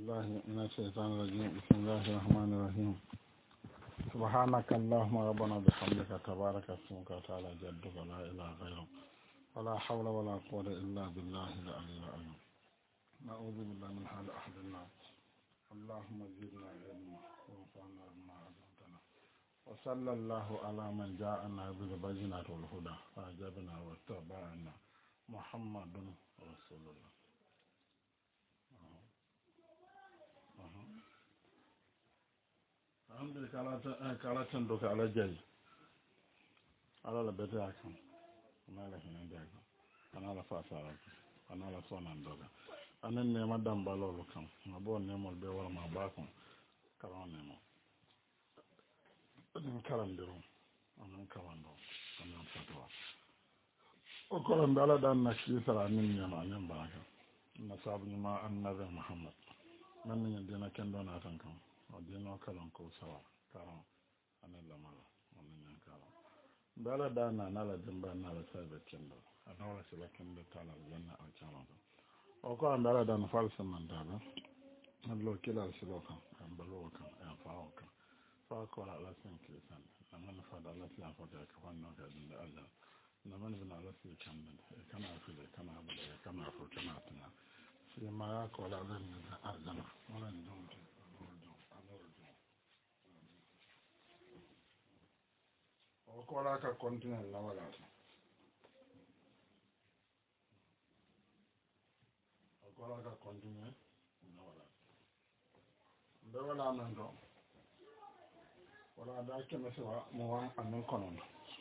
الله من الشيطان الرجيم بسم الله الرحمن الرحيم سبحانك اللهم ربنا بحمدك تبارك اسمك وتعالى جدك لا إله غيرك ولا حول ولا قوة إلا بالله العلي العظيم نعوذ بالله من حال أحد الناس اللهم زدنا علما وانفعنا بما علمتنا وصلى الله على من جاءنا بالبينات والهدى فأجبنا واتبعنا محمد رسول الله alhamdulillah kala tan do ala jayi ala la bete akam ana la hinan jaga ana la fasara ana la sonan doga anen ne madam balolo kam mabo ne mol be wala ma ba ko karon ne mo en kalandiro anan kawando anan fatwa o kolam bala dan nakki sara min nyama nyam baraka na sabu ma annabi muhammad man ni dina ken do na tan kam o dino kalon ko sawa karon anan la mala on ni karon bala dana nala dimba nala sabe kendo anawala sila kendo tala janna al chama o ko andala dan falsa mandala allo kila silo kan ambalo kan en faaw kan fa ko la sen krisan amana fa da la la fa ka fanno ka dinda Allah na man bina la sen kan kana afile kana abale kana afro kana tana si ma ko la dan azana wala ndum o ko la ka continue na wala o ko la ka continue na wala be wala man do wala da ke mesewa mo wan anan konon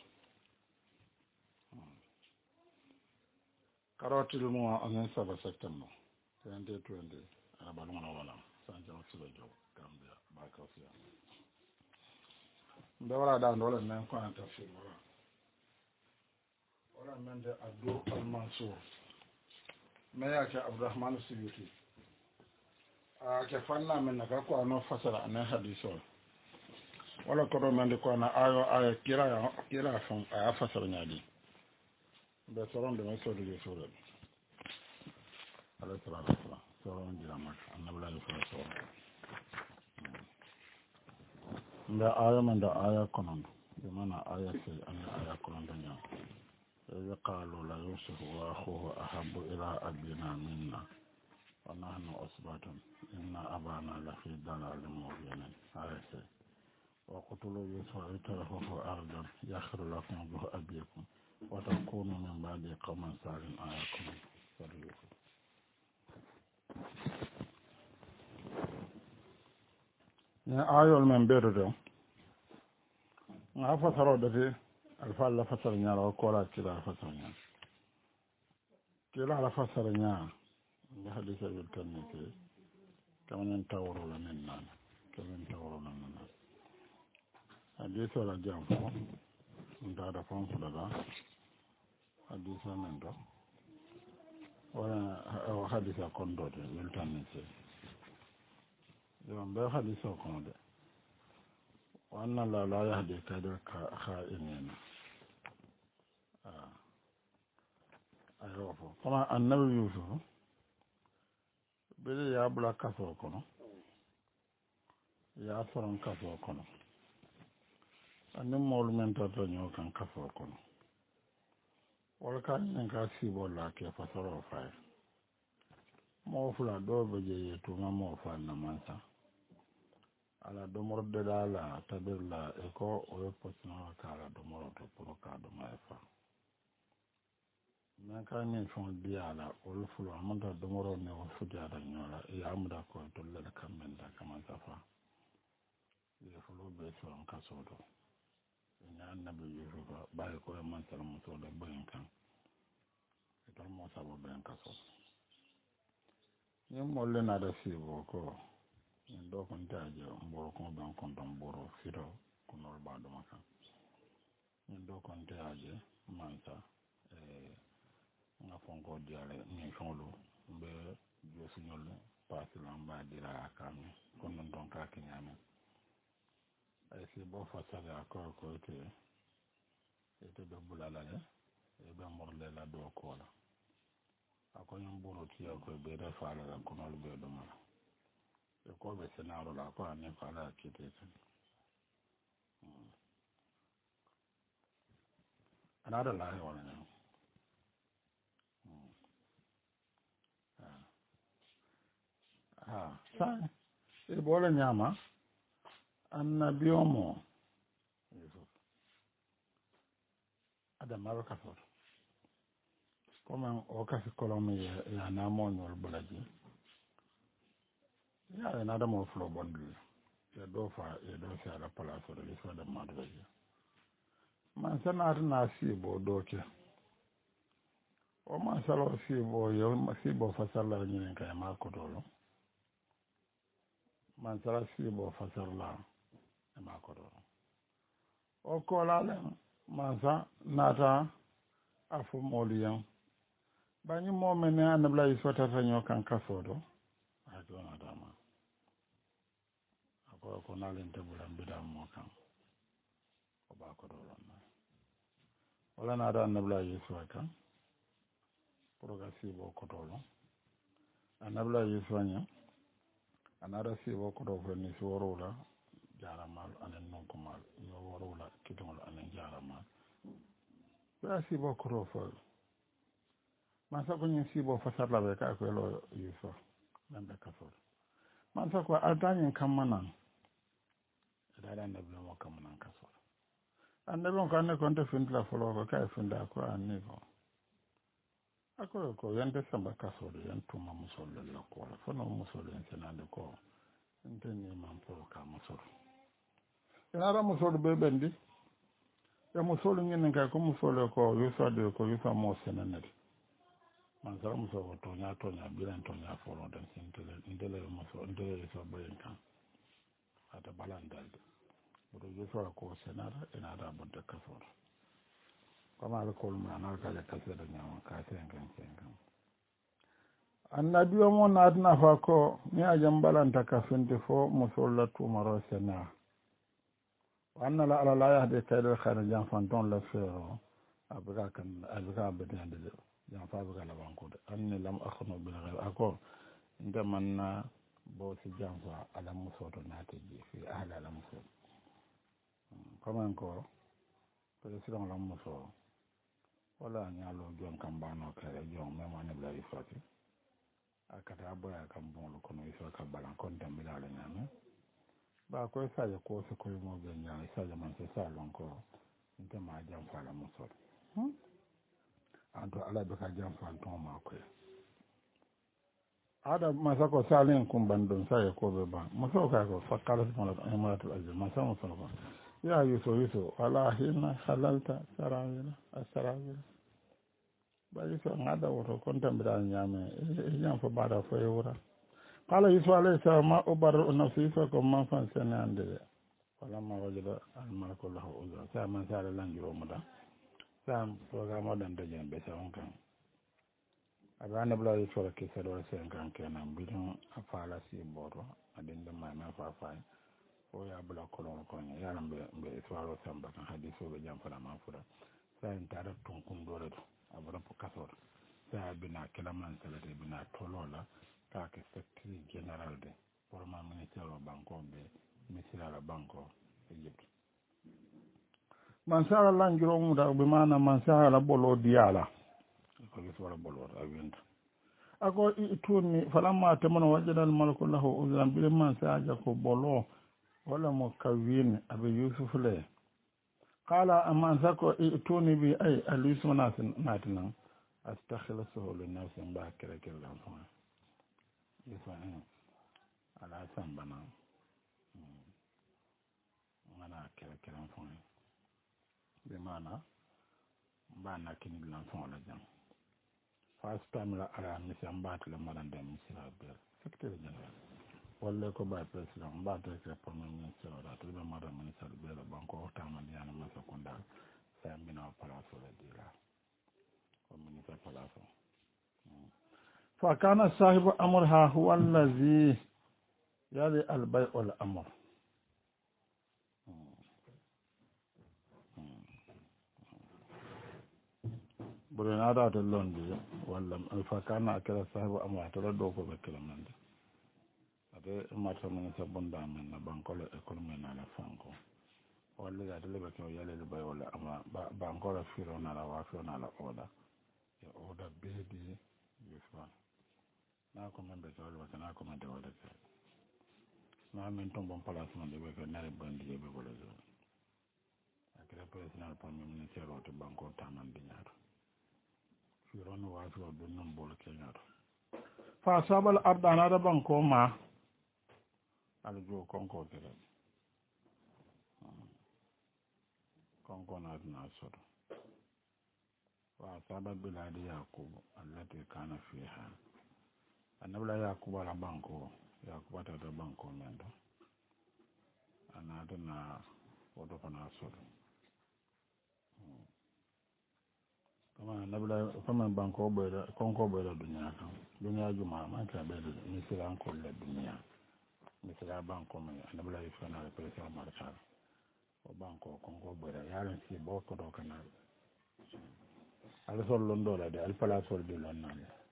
karotil mo anan saba september 2020 abalu na wala sanja wasilo jo gambia ba ka fiya be wala da ndole men ko anta fi wala men de abdou al mansour me yake abdurrahman suyuti ke fanna men naka ko ano fasara ana hadiso wala ko do men ko na ayo kira fon aya fasara nyadi be soron de men so de sura ala tara soron dira mak annabla ni so nda aya man da aya konon be mana aya sai an aya konon da nya يقالوا لا يوسف وأخوه أحب إلى أبينا منا ونحن أصبات إن أبانا لفي ضلال مبين آية وقتلوا يوسف ويتركوه أرضا يخر لكم به أبيكم وتكونوا من بعد قوم صالحين آيكم يا آية من بيرده ما فسروا ده alfa la fasara nya la ko la kila fasara nya kila la fasara nya da hadisa bil kanne ke kaman tawro la men nan kaman tawro nan nan hadisa la jam ko nda da fon ko da hadisa nan do wala hadisa kon do de bil kanne ke yo mbe hadisa kon de وأن الله لا يهدي كيد الخائنين أيوه كما النبي يوسف بدي يابلا كفو كنو يا فرن كفو كنو أن مول من تطنيو كان كفو كنو ولكن ينكاسي بولا كيف تصرف فاي موفلا دو بجي يتوما موفا نمانسا ala domorde la tabir la eko o potino kala domoro to pro ka do ma fa na ka ni fon biala o fulo amanda domoro ne o fuja da nyola ya amda ko to le kamenda kama safa ile fulo be so an kasodo ina annabi yusufa ba ko man salamu to da bayin kan to mo sabo ben kaso ni mo le na da sibo ko ndo kon taaje mboro ko ban kon don boro firo ko nol ba do maka ndo kon taaje manta nga fonko diale ni fonlo be josu nyol paati lamba dira akami kon non don ka kinyame ay si bo fasale akor ko te do bulala e be morle la do ko la akon mboro ti ko be da faala ko nol be do mala e ko ɓe sénarola ko anni ko ala hakkite ten ana aɗa laahe wona ñam ha sa e ɓoola ñaama annabi o mo yusuf adamaɓe kasoto comme o kasi kolome ya namoñol bulaji ya en adama fulo bonɗi e ɗo fa e ɗo si aɗa place oɗo li soɗe maɗoji man sanatana siibo ɗoke o man salo siibo yo siibo fasalla ñinen kay ma kotolo man sala siibo fasalla e ma kotolo o kolalen man sa naata afu moliyan bañi momene annabla yi sotataño kan kasoɗo ha jonatama ako ko nalinte ɓuran mbidammo kan ko ɓakoɗolon wala naɗo annabla yesuwa kan pour ga siibo kotolo annabla yesuwaña anaɗa siibo koto fo ni so worowla jaramal anen nonkumal yo worowla kitogol anen jaramal ɓeya siibo koto fo man sa ko ñin siibo fasarlaɓe ka koyelo yusufa ɗan ɓe kasoto man sa ko aldañin kammanan eɗaɗa annabi mo kammanan kasoto annabi on ko anne ko nte findila folo ko ka e finda ko anni ko akoyo ko yande samba kasoɗo yan tuma musolle lokkola fono musole en senade ko nteniman pour ka musol enaɗa musolu ɓe ɓendi e musolu ñinen kay ko musole ko yusade ko yusa mo senanede man sara muso ko toña ɓiren toña foloden ntele muso ntele so ɓoyen kan ata balandalde oto yusola ko senata enaɗa bodde kasoɗo comme ala kolma ana kaje kasede ñama ka 50 annabi o mo naatna fa ko mi a jam balanta ka finte fo musolla tumaro sena wannala ala la yahde kaydel khayre jam fan ton la feero abika kan abika bedende de jam fa abika labankude anni lam akhno bil ghayr ako nde manna bo si jam fa ala musoto naati ji fi ahli ala musoto comme encore président la muso wala ñaalo jon kam mbano kere jon même anibla yi fati akata boya kam bonlo kono iso ka balan kon tambilale ñame ba koye sadio ko so koye moɓe ñaami sadio man so salon ko ntema jam fala musol anto ala ɓe ka jam fan ton ma koye aɗa masa ko salin kumban ɗum sadio koɓe ba muso ka ko fakkalat maratul aji masa muso ko ya yuso wala hina halalta sarawila a sarawila ɓayi so gaɗa woto kon tambiɗa ñaame jam fo mbaɗa fo e wura qala yusuf alayhi salam ma ubarru nafsi yusuf ko man fan sene ande de walamma wajada almalaku lahu uzra sa man sala langiromo ɗa sa programme oɗan dañen ɓe sa on kan aɓe annabla yusuf kisaɗo wa 50 kenan mbiɗon a faala si boto aɗen ndemma men fa fayi o ya bula kolon koñe yaran ɓe soiro samba kan hadisoɓe jam fanama fuɗa sa en taɗa tonkundore to aɓara po kasoro sa bina kilaman salade bina tolola kake secretary général de porma ministére o banque ɓe misirala banque o Égypte man sara langiro muda ɓe mana man sara ɓolo diyala ko giswara ɓoloto a winta ako tunni falamma temono wajjadal malko lahu usran ɓile man saja ko ɓolo wala mo kawin aɓe yusuf le qala aman sako tuni bi ay al yusuf naati nan astakhlisu li nafsi mba kere lan fo yusuf ala samba nan ngana kere fo be mana mba na kini lan fo la jam fa stamila ala misi ambatile marande misira ber secrétaire général walla ko ba président mbata ke premier ministre ora to be mara ministre be la banko tamani yana masa konda sa mbina palaso la dira ko ministre palaso fa kana sahibu amrha huwa allazi yali albay wal amr burena da to londi walla fa kana akala sahibu amrha to do ko be kelamande ade mata men sa bonda men na bankolo école men na la fanko walla ya de lebe ko yale le bay wala ama bankolo firo na la wa firo na la oda e oda bedi yuswa na ko men be ko wala na ko men de wala na men ton bon place man de be na bandi be wala zo akira president premier ministre o to banko taman di ñaar firo no wa firo do non bol ke ñaar fa sabal ardana da banko ma aljo konko tere konko na na soto wa sabal biladi yakub allati kana fiha anabla yakub ala banko yakub ta da banko mendo anata na wodo kana soto kama nabla kama banko boyda konko boyda dunya juma ma ka be ni siran ko le dunya misira banko mai anabla ifana da presa marshal o banko kongo bora yaran si boko do kana al sol londo la de al pala sol de lonna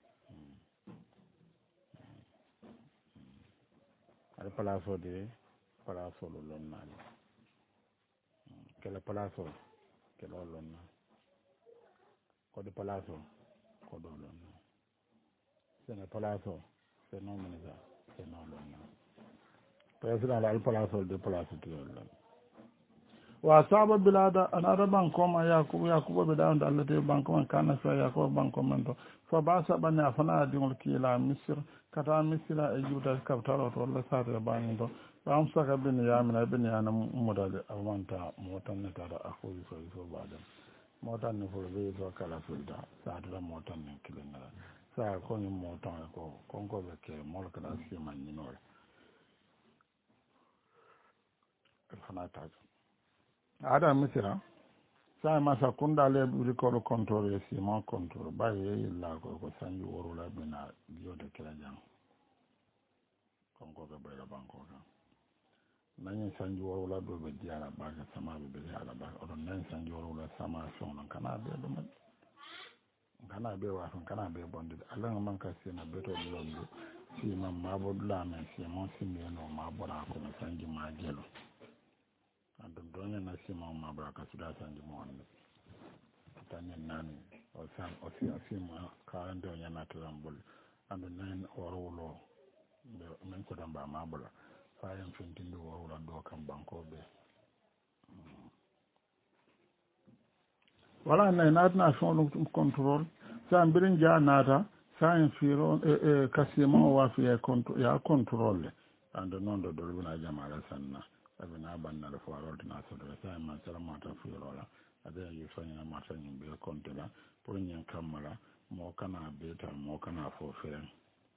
al pala sol de pala sol lonna ke la pala sol ke lo lonna ko de pala sol ko do lonna se na pala sol se no menza se no lonna president al pala sol de pala sol de lonna wa saba bilada anara banko ma yakubu be dawo dallate banko man kana fa yakubu banko man to fa ba saba na fana dingol kila misir kata misira e juda kaptaro to wala sare bani to am saka bin yamina bin yana mudade awanta motan ne tara akhu so bada motan ne fo be so kala fulda sa dara motan ne kilena sa ko ni motan ko konko be ke mol kala si man ni no fana ta ada misira sai masa kunda le record control e simon control ba ye la ko sanju woro la bina dio de kala jang konko be bayra banko ka nanye sanju woro la do be diara ba ka sama be diara ba o don nanye sanju woro la sama so non kana be do man kana be wa kana be bondi Allah man ka sina be to londo si man mabo la men si mon simbe no mabo na ko sanji ma jelo andum donya na sima ma baraka suda sanji mo wonde tanya nani o sam o si asima ka ndo nya na trambul andu nan orolo be men ko damba ma bula fayen fintinde orolo do kam banko be wala nay natna fon control sa mbirin ja nata sa firo kasima o wa fi control andu non do bina jamala sanna abina banna da faro na so da sai man sara mata furola ada yi fanya mata yin be kontela pour nyen kamala mo kana beta mo kana fo feren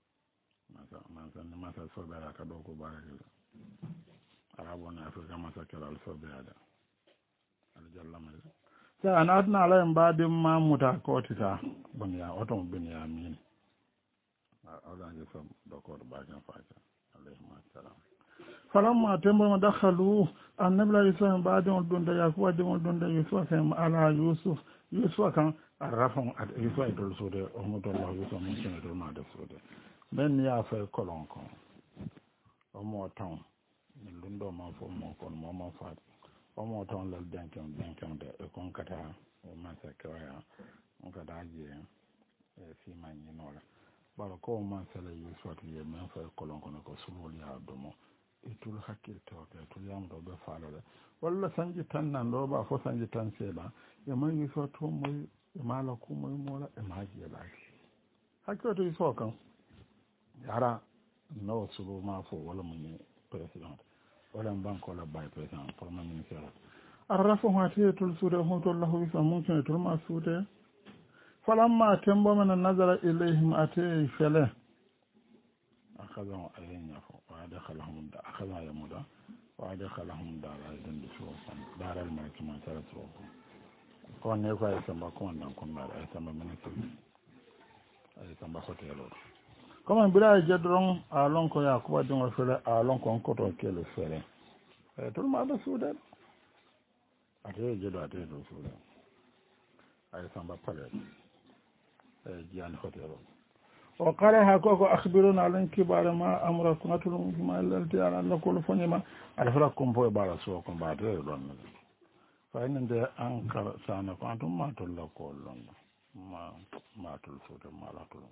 masa so da ka do ko barake arabo na afrika masa kala so be ada al jalla mal sa anatna ala mbadi mamuta kotita bunya otom bunya min ala je so do ko ba kan faata alayhi assalam falamma tembo dakhalu annabla yusuf baadon donda yakuba demon donda yusuf kam ala yusuf kan arrafon ad yusuf dol sode o mo dollah yusuf mon sene dol ma de sode men ya fa kolon kon o mo ton lundo ma fo mo kon mo ma fa o mo ton lal denkan de e kon kata o ma sa kaya on kada je e fi man yinola baro ko man sala yusuf ye men fa kolon kon ko sulul ya domo itul hakkil tawte tul yamdo be falale walla sanji tan nan do ba fo sanji tan seba e man yi so to moy e mala ku moy mola e maji e laki hakko to so kan yara no sulu ma fo wala mun president wala banko la bay president pour man ministre arrafu hatiyatul suda hutullahu bi samun tul ma sude falamma tembo man nazara ilayhim atay fala أخذهم أين يفو وأدخلهم أخذها يمودا وأدخلهم دار أيضا بسوطا دار الملك ما ترى سوطا كون يكو أيسان كون نكون دار أيسان بمنكم أيسان بخوتيلور كما بلا جدرون ألون كو يعقوب دون الفلاء ألون كو انكوتو كيلو فلاء تول ما بسودا أتيه جدو أتيه دو سودا أيسان بفلاء جيان خوتيلور وقال هكوكو أخبرون على انكبار ما أمركم أتلون ما التي على لكل فنما على فلكم بوي بارا سوكم بعد يدون فإن ده أنكر سانكم أنتم ما تلقوا لون ما تلسوت ما لا تلون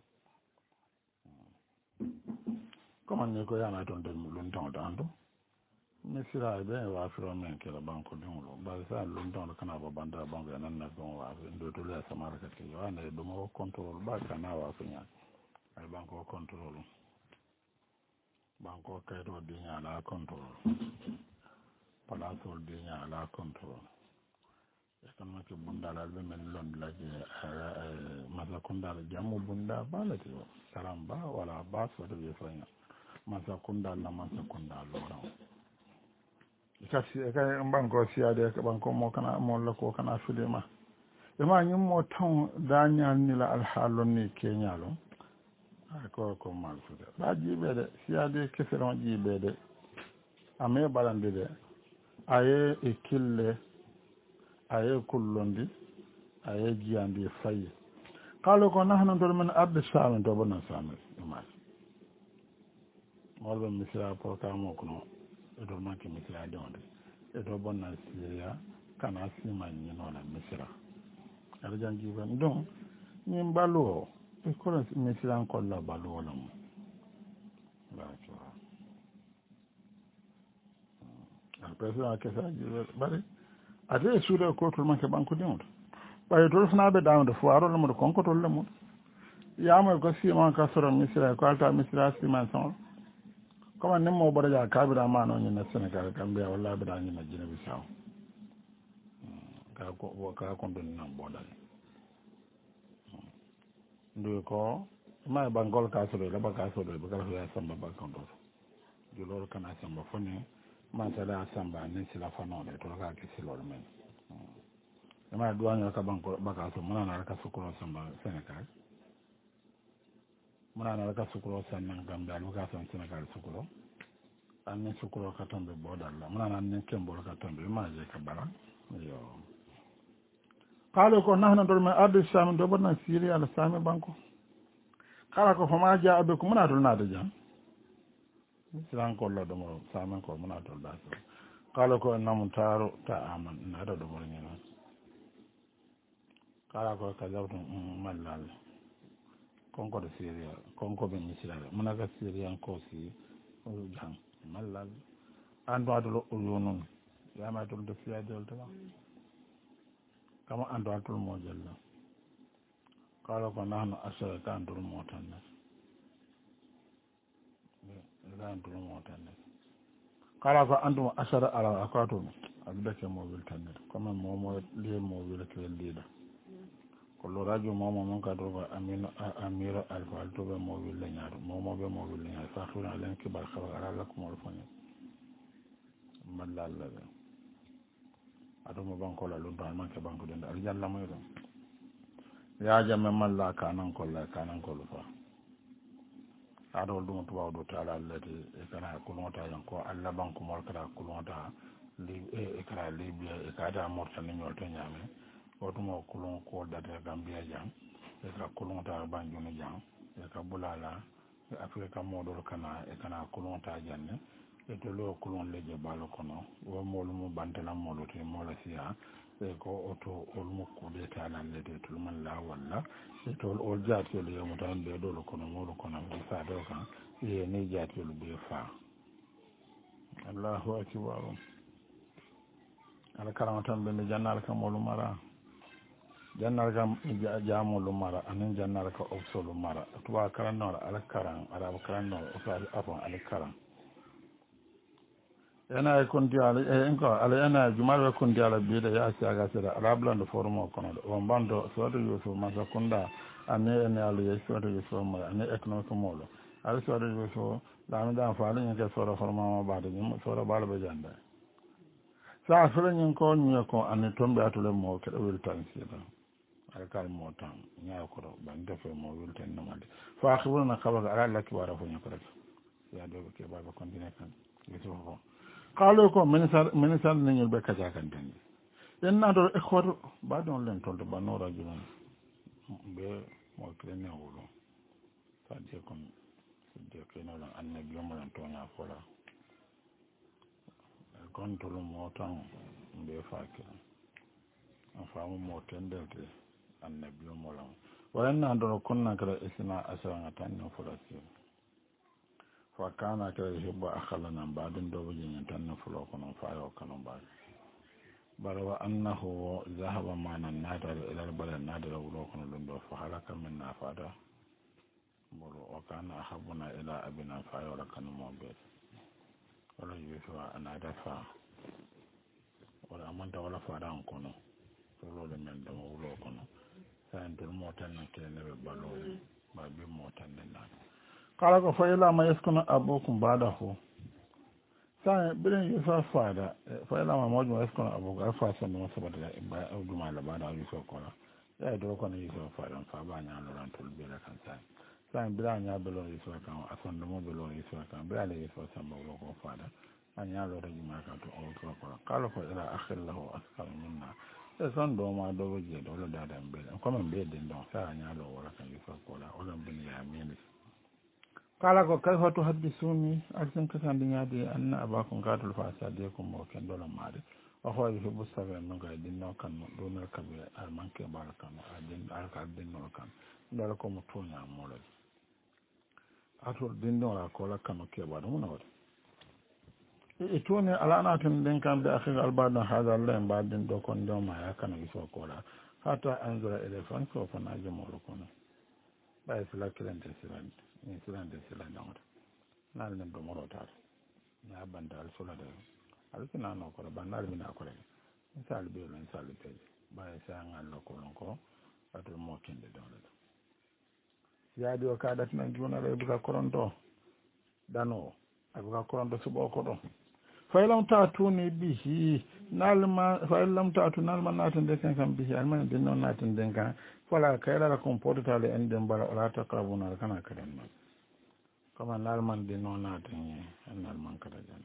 كما نيكو يانا تون دل لون تون داندو misira be wa firo men kala banko dumulo ba sa lon don kana ba banda banko nan na don wa ndo to le samara ka ke wa ne do mo control ba kana wa sunya ay banko control banko kaydo dinya la control palasol dinya la control e kan ma ke bunda la be men lon la je masa kunda la jamu bunda ba la ti saramba wala ba so de fanya masa kunda la masa kunda lo kasi kay banko siade ka banko mo kana mo la ko kana fidema e ma nyum mo tan dañal ni la alhalon ni kenyalo ko mal fude ba jibe de siade kesero jibe de ame balande de aye e kille aye kullondi aye jiandi fayi kalo ko nahna dol men abbe samen to bonan samen ma molbe misira programme ko no edo manke misira donde edo bonna siria kana sima nyino na misira ala jangi ban don nyim balo e ko la misira ko la balo la mo la ko al president ke sa jibe bari ade suude ko to manke banko donde baye to fna be dawde foaro la mo ko ko to le mo yama ko sima ka soro misira ko alta misira sima son comme nem mo bodaja kabira ma no ni na Sénégal Gambia wala be dañi na Guinée Bissau ka ko don nan bodal ndu ko ma bangol ka so la ba ka so be ka ya samba ba kan do ju lor kana samba fone ma sala samba ni sila fano le to ka ke silol men ma duanya ka bangol ba ka so mana na ka so ko samba Sénégal mana na ka so ko sannan Gambia lu ka so Sénégal so ko anne sukuro ka tombe bodalla mana nan kembol ka tombe maje ka bara yo kale ko nahna dol ma addu sami do bonna siri ala sami banko kala ko fama ja abe ko muna dol nada jam siran ko lo do mo sami ko muna dol da so kala ko nam taro ta aman nada do mo ni non kala ko ka zawtu mallal konko de siri konko be misira muna ga siri an ko si jang malal ando adolo ulunun yama dol de fiya dol tama kama ando adol mo jalla kala ko nahno asara kan dol mo tan kala ko andu asara ala akato abda ke mo wil tan kama mo li mo wil ke lida ko lo radio mo mon ka do amira alfa to be mo wil la nyaado mo be mo wil la nyaado fa xuna len ki bar xabar ala ko mo fone mallal la ado mo banko la lu do man ke banko den al yalla moy do ya jamme malla kanan ko la kanan ko lu fa ado dum to wawdo taala allati e kana ko nota yan ko alla banko mo kala ko nota li e kala libya e kada morta ni nyol to nyame otumo kulon ko data Gambia jang e ka kulon ta banjuni jang e ka bulala e Afrika modol kana e kana kulon ta janne e to lo kulon leje balo kono wo molu mu bantala molu te mola siya e ko oto olmu ko de tala lede to man la walla e to ol jati le mo tan be do kono molu kono be sa do kan e ne jati lu be fa Allahu akbar ala karamatan be jannal kam molu mara jannar kam jamulu mara anin jannar ka ofsolu mara tuba karanno ala karan arab karanno usali afon ala karan yana e konti ala enko ala yana jumal ko konti ala biida ya siaga sira arab lando forumo kono o bando sodo yusu masa kunda ane ene ala yesodo yusu mo ane economic molo ala sodo yusu lami dan faale nyen ke sodo forma baade nyum sodo baalo be janda sa fere nyen ko nyen ko ane tombe atule mo ke do wel tan sira alkal motan nyaa ko do ban defé mo wilten namade fa akhbaruna khabar ala laki wara fo nyako rek ya do ke baba continue kan yeso ko qalo ko minister ni nyul be kaja kan tan en na do e khor ba don len toldo ba no radio be mo krene wolo صديقكم صديقين ولا النبي يوم لن تونا فلا كنت الموتان بفاكر أفهم موتين دلتي النبي يوم لن وإن عندنا كنا كلا إثنا أسرنا تاني فلسطين فكان كلا يحب أخلنا بعد دوبجين تاني فلوكنا فايو كنا بعد بل وأنه ذهب معنا النادر إلى البلد النادر ولوكنا لندو فحلك منا فادا وكان أحبنا إلى أبنا فايو لكنا موبيت ولا يسوى أن أدفع ولا أمانت ولا فادا أنكونا فلو لمن دم ولوكنا سأنت الموتان كينا ببالون بابي موتان لنا قال فإلا ما يسكن أبوكم بعده سأنت بلين يسوى فادا فإلا ما موجود يسكن أبوك أفاسا بمسبب أودما لبادا يسوى كولا يا يدوكنا يسوى فادا فاباني على رانتول بيلا كان سأنت بلا نيا بلون يسوى كان أصلا دمو بلون يسوى كان بلا يسوى سنبا ولوكو فادا أن يالو رجما كانتو أوكو كولا قال فإلا أخر له أسكال منا son do ma do je do lo da dan be ko man be den don sa nya lo wala kan yi fa ko la wala bin ya min kala ko kai fa to hadisuni aksan ka san dinya de anna abakum qatul fa sadiyakum mo ken do la made wa ho yi bu sabe no ga din no kan do na ka be al man ke barakan adin al ka din no kan do ko mo to nya mo le atul din do la ko la kan ke ba do no itone alana tun den kan da akhir albada hada Allah in badin do kon do ma ya kana iso kola hata anzura elefan ko fa na jamo ko no ba isla kiran de silan ni silan de silan no nan len do moro tar na banda al sula de al kina no ko banal mi na ko le misal be len sal be ba sa ngal ko ko atul mo kende do ya di o kada tan juna le buka koronto dano abuka koronto subo ko do faylam taatuni bihi nalma faylam taatu nalma naten de kan bihi alman de non naten de kan fala kayla la comporta le en dem bala la taqrabuna kana kadan ma kama nalman de non naten en nalman kada jan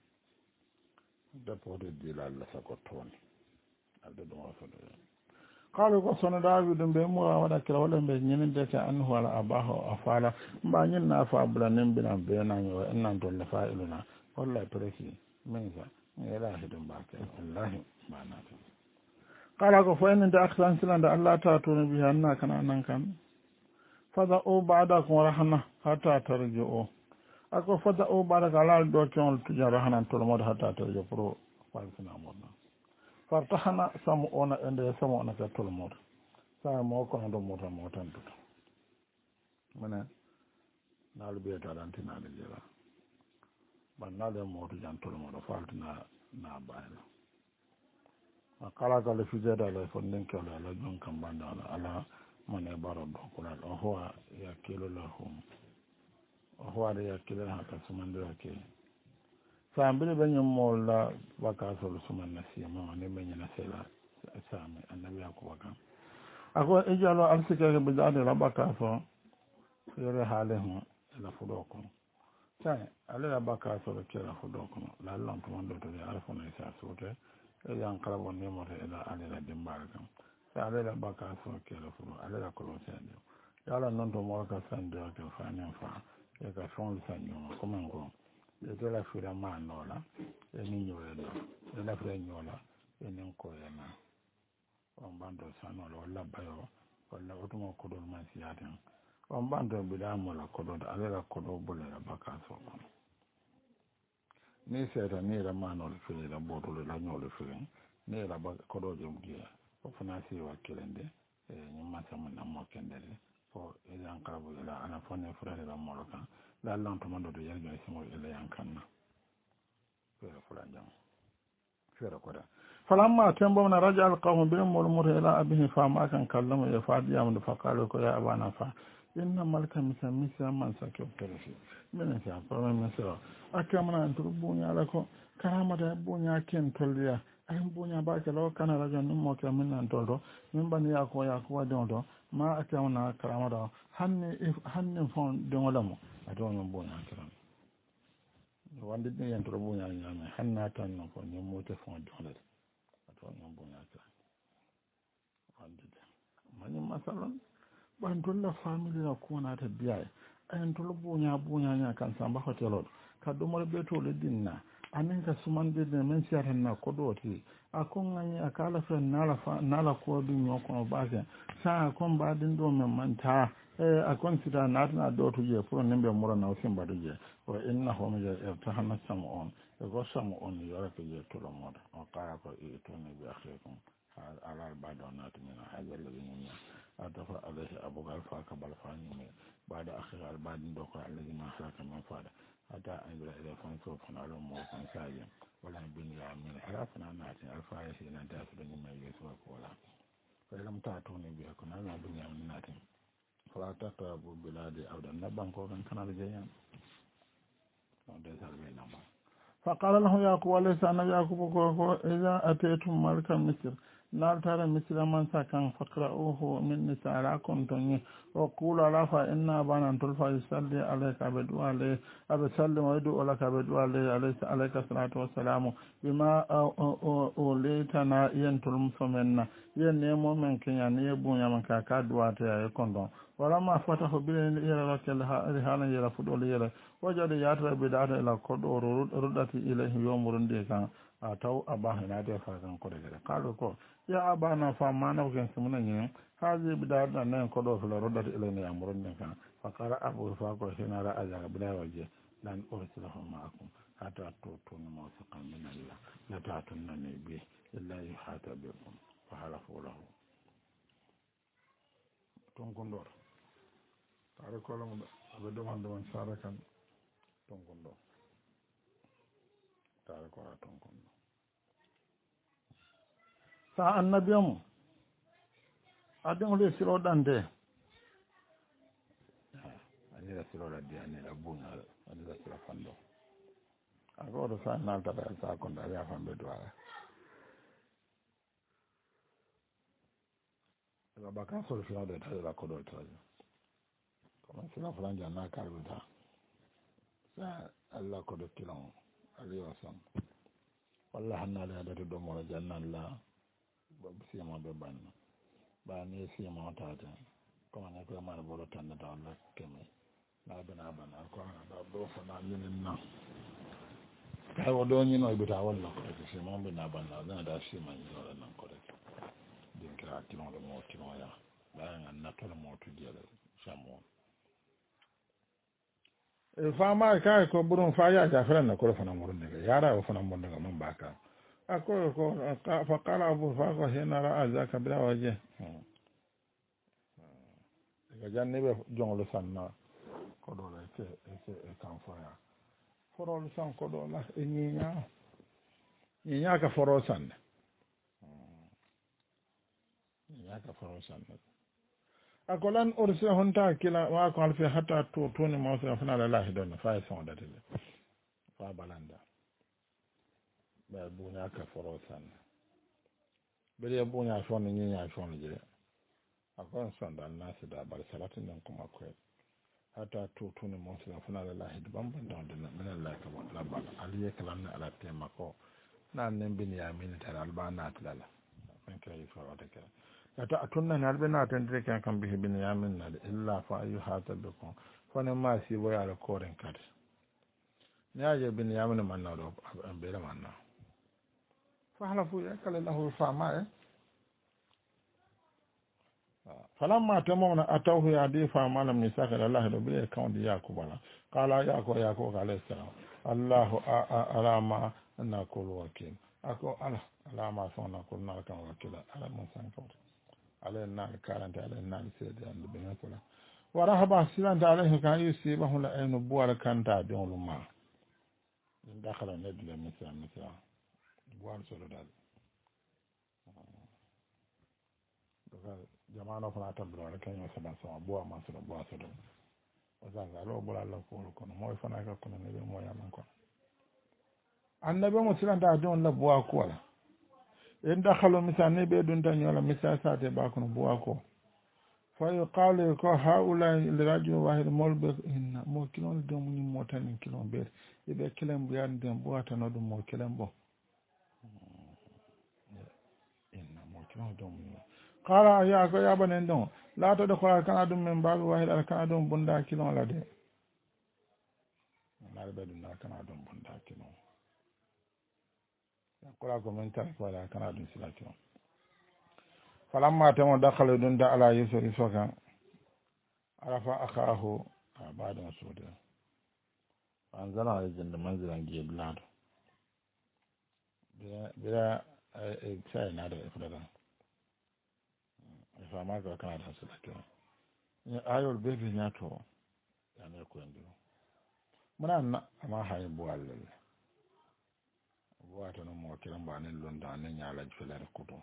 de pode de la sa ko toni alde do wa fado qalu ko sono dawidu be mo wada kala wala be nyen de ka an wala abahu afala ba nyen na fa bula nem bina be na yo en nan to la fa'iluna wallahi presi منك إلى هدم باك الله ما نات قال أقول فإن أنت أخذ سلند الله تأتون بها أننا كان كان فضعوا بعدكم ورحمة حتى ترجعوا أقول فضعوا بعدك على الدوكيون تجا رحمة تلمود حتى ترجعوا فالسنا أمورنا فارتحنا سمعونا عند سمعونا كتلمود سمعوكم دموتا موتا من نالبيت على أنتنا لجلا banale mo to jantol mo do faltina na bayla akala kala fijada la fonden kala la jon kam banda ala mane baro do kula o ho ya kilo lahum o ho ya kilo ha ka sumandira ke sambile benyo mo la wakaso sumanna sima ne benyo na sela sami annabi ko waka ako ejalo alsika be dade rabaka so yore halehu la fudo ko sai ale la baka so ke la fudo ko la lam to mondo to ya alfo na sa sote e yan kala bon ne mo te la ale la dimbal kam sai ale la baka so ke la fudo ale la ko se ne ya la non to mo ka san de ko fa ne fa e ka fon sa nyo ko mango e de la fura ma no la e ni nyo no e la fura nyo la e nen ko ya na on bando sa no la bayo wala otumo ko do man si yaten on bando bida mo la ko do ale la ko do bole la baka so ni sera ni la mano le fili la boto le la nyole fili ni la ba ko do jom dia o fana si wa kelende e ni mata mo na mo kendele o e yan karabu la ana fone frère la mo kan la lanto mando do yergo e simo le yan kanna pero fulanjam fera ko da falamma tembo na raja al qawm bi mul ila abihi fa ma kan kallama ya fadiya mun fa qalu ko ya abana fa inna malka misa man sakyo teresi menen sa problème men sera akamana antu bunya la ko karama da bunya ken tolya ay bunya ba ke lo kana rajo nim mo ke min nan toldo min ban ya ko wadon do ma akamana karama da hanne fon de ngolamo adon no bunya kiran wande ni en to bunya nyame hanna tan no ko ni mo te fon de ngolado adon no bunya kiran wande mani masalan ban tolla family la ko na ta biya ayen tolo bunya nya kan samba hotelot ka do mo be to le dinna anin ka suman be de men siata na ko do ti akon ngani akala fe nala ko du nyo ko ba ke sa kon ba din do men manta akon sita na do to je pour nembe mura na osim ba do je wa innahu min yatahanna sam'un go sam'un yara ke je to lo moda o kaya ko e to ne bi akhikum على البعض من هذا الذي من أدفع عليه أبو غالفا كبالفاني من بعد أخير البعض دوكا الذي ما حرك من فادا حتى أنزل إلى فانسوف على موسى ساجا ولا بني من حرفنا ناتي الفايش إلى داخل من يسوع ولا فلم تعتوني بها كنا لا بني من ناتي فلا تقربوا بلادي أبدا نبان كوكا كان رجيا فقال له يعقوب وليس أنا يعقوب إذا أتيتم ملك مصر نال ترى مثل من سكن فقرأوه من نساءكم تني وقول لا فإن أبانا تلفى يصلي عليك بدو عليه أبسلم ويدعو لك بدو عليه عليك الصلاة والسلام بما أوليتنا ينتلم فمنا ينمو من كنيا نيبو يمن كاكادوات يكون ولما فتحوا بين إلى رهانا إلى فدول إلى وجد ياتر بدعة إلى قدور ردت إليه يوم رنديكا أتوا أباه نادي فاكن قدر قالوا كو يا أبانا فمانا وكان سمنا هذه بدعة أن قدور ردت إليه يوم رنديكا فقال أبو فاكو هنا رأجك بلا وجه لن أرسلهم معكم حتى تؤتون موثقا من الله لا تأتونني به إلا يحاط بكم فحلفوا له تنكن دور tare ko lamu abe domande man sara kan tonkondo tare ko tonkondo sa annabiyam adon le siro dande ani la siro la diane la bunga ani la siro fando agora sa na ta sa ko da ya fambe do ala la baka so fi ade ta la ko do ta comme sila fulan janna karbuta sa Allah ko do kilon ali wasan wallahi hanna da do mo janna la ba sima be ban ba ni sima ta ta kuma ne ko ma bolo tan da Allah keme na bana bana ko da do fa na yin na kai wodo ni no ibita walla ko se mo be na bana da da sima ni no nan ko de din kra kilon do mo kilon ya ba na to mo tu dia samo fama kai ko burun fa ya jafran na ko fana murun daga yara ko fana murun daga man baka ako ko fa qala abu fa ko hina ra azaka bila waje daga janne be jonglo sanna ko do le ke kan fa ya foro san ko do la ninya ka foro san ninya ka foro san akolan orse honta kila wa ko alfi hatta to ni mo sa fana la lahi don fa son da tele fa balanda ba bunya ka forosan bele bunya son ni nya son je akon son da nasu da bar salatin nan kuma ko hatta to ni mo sa fana la lahi ban ban don din min Allah ka wa rabba aliye kalan ala tema ko nan nen bin yamin tar albana tilala kan kai fa wata ka ata atunna nalbe na tendre kan bihi bin yamin na illa fa ayuhata bikum fone ma si boya la koren kat nyaje bin yamin man na do ambere man na fa halafu yakala lahu fa ma falamma tamawna atawhu ya di fa ma lam nisaka Allah do bi kan di yakubala qala yakub alayhi salam Allah alama naqulu wakil ako alama fa naqulu na kan wakila ala mun san ko على النار كانت على النار سيد عند بنفلا ورهبا سيلان عليه كان يسيبه لأن بوار كانت عدون لما دخل ندل مثل بوار سلطان جماعة فلا تبرع لكن يسبع سوا بوار ما سلطان بوار سلطان وزان قالوا بلا الله كون كون موي فناك كون نبي موي من كون النبي مسلم عدون لبوار كولا in dakhalu misani be dun tan yola misasa te ba kono buwako fa yuqalu ko haula lirajul wahid molbe inna mo kilon do mun mo tan kilon be be kilon bu yan den buwata no dum mo kilon bo inna mo kilon do mun qala ya ko yabanen don la to de ko kana dum men babu wahid al kana dum bunda kilon la de na be dum na kana dum bunda kilon ko la ko men tan ko la kana dum silati falamma tamo dakhalu dun da ala yusuf isoka arafa akahu ba'da suda anzala aljin da manzilan giblad bila sai na da ifrada fa ma ka kana da silati ni ayol bebe nyato ya ne ko ndo muna na ama hayi buwalle buwato no mo kiran ba ne londa ne nyala jfela ko to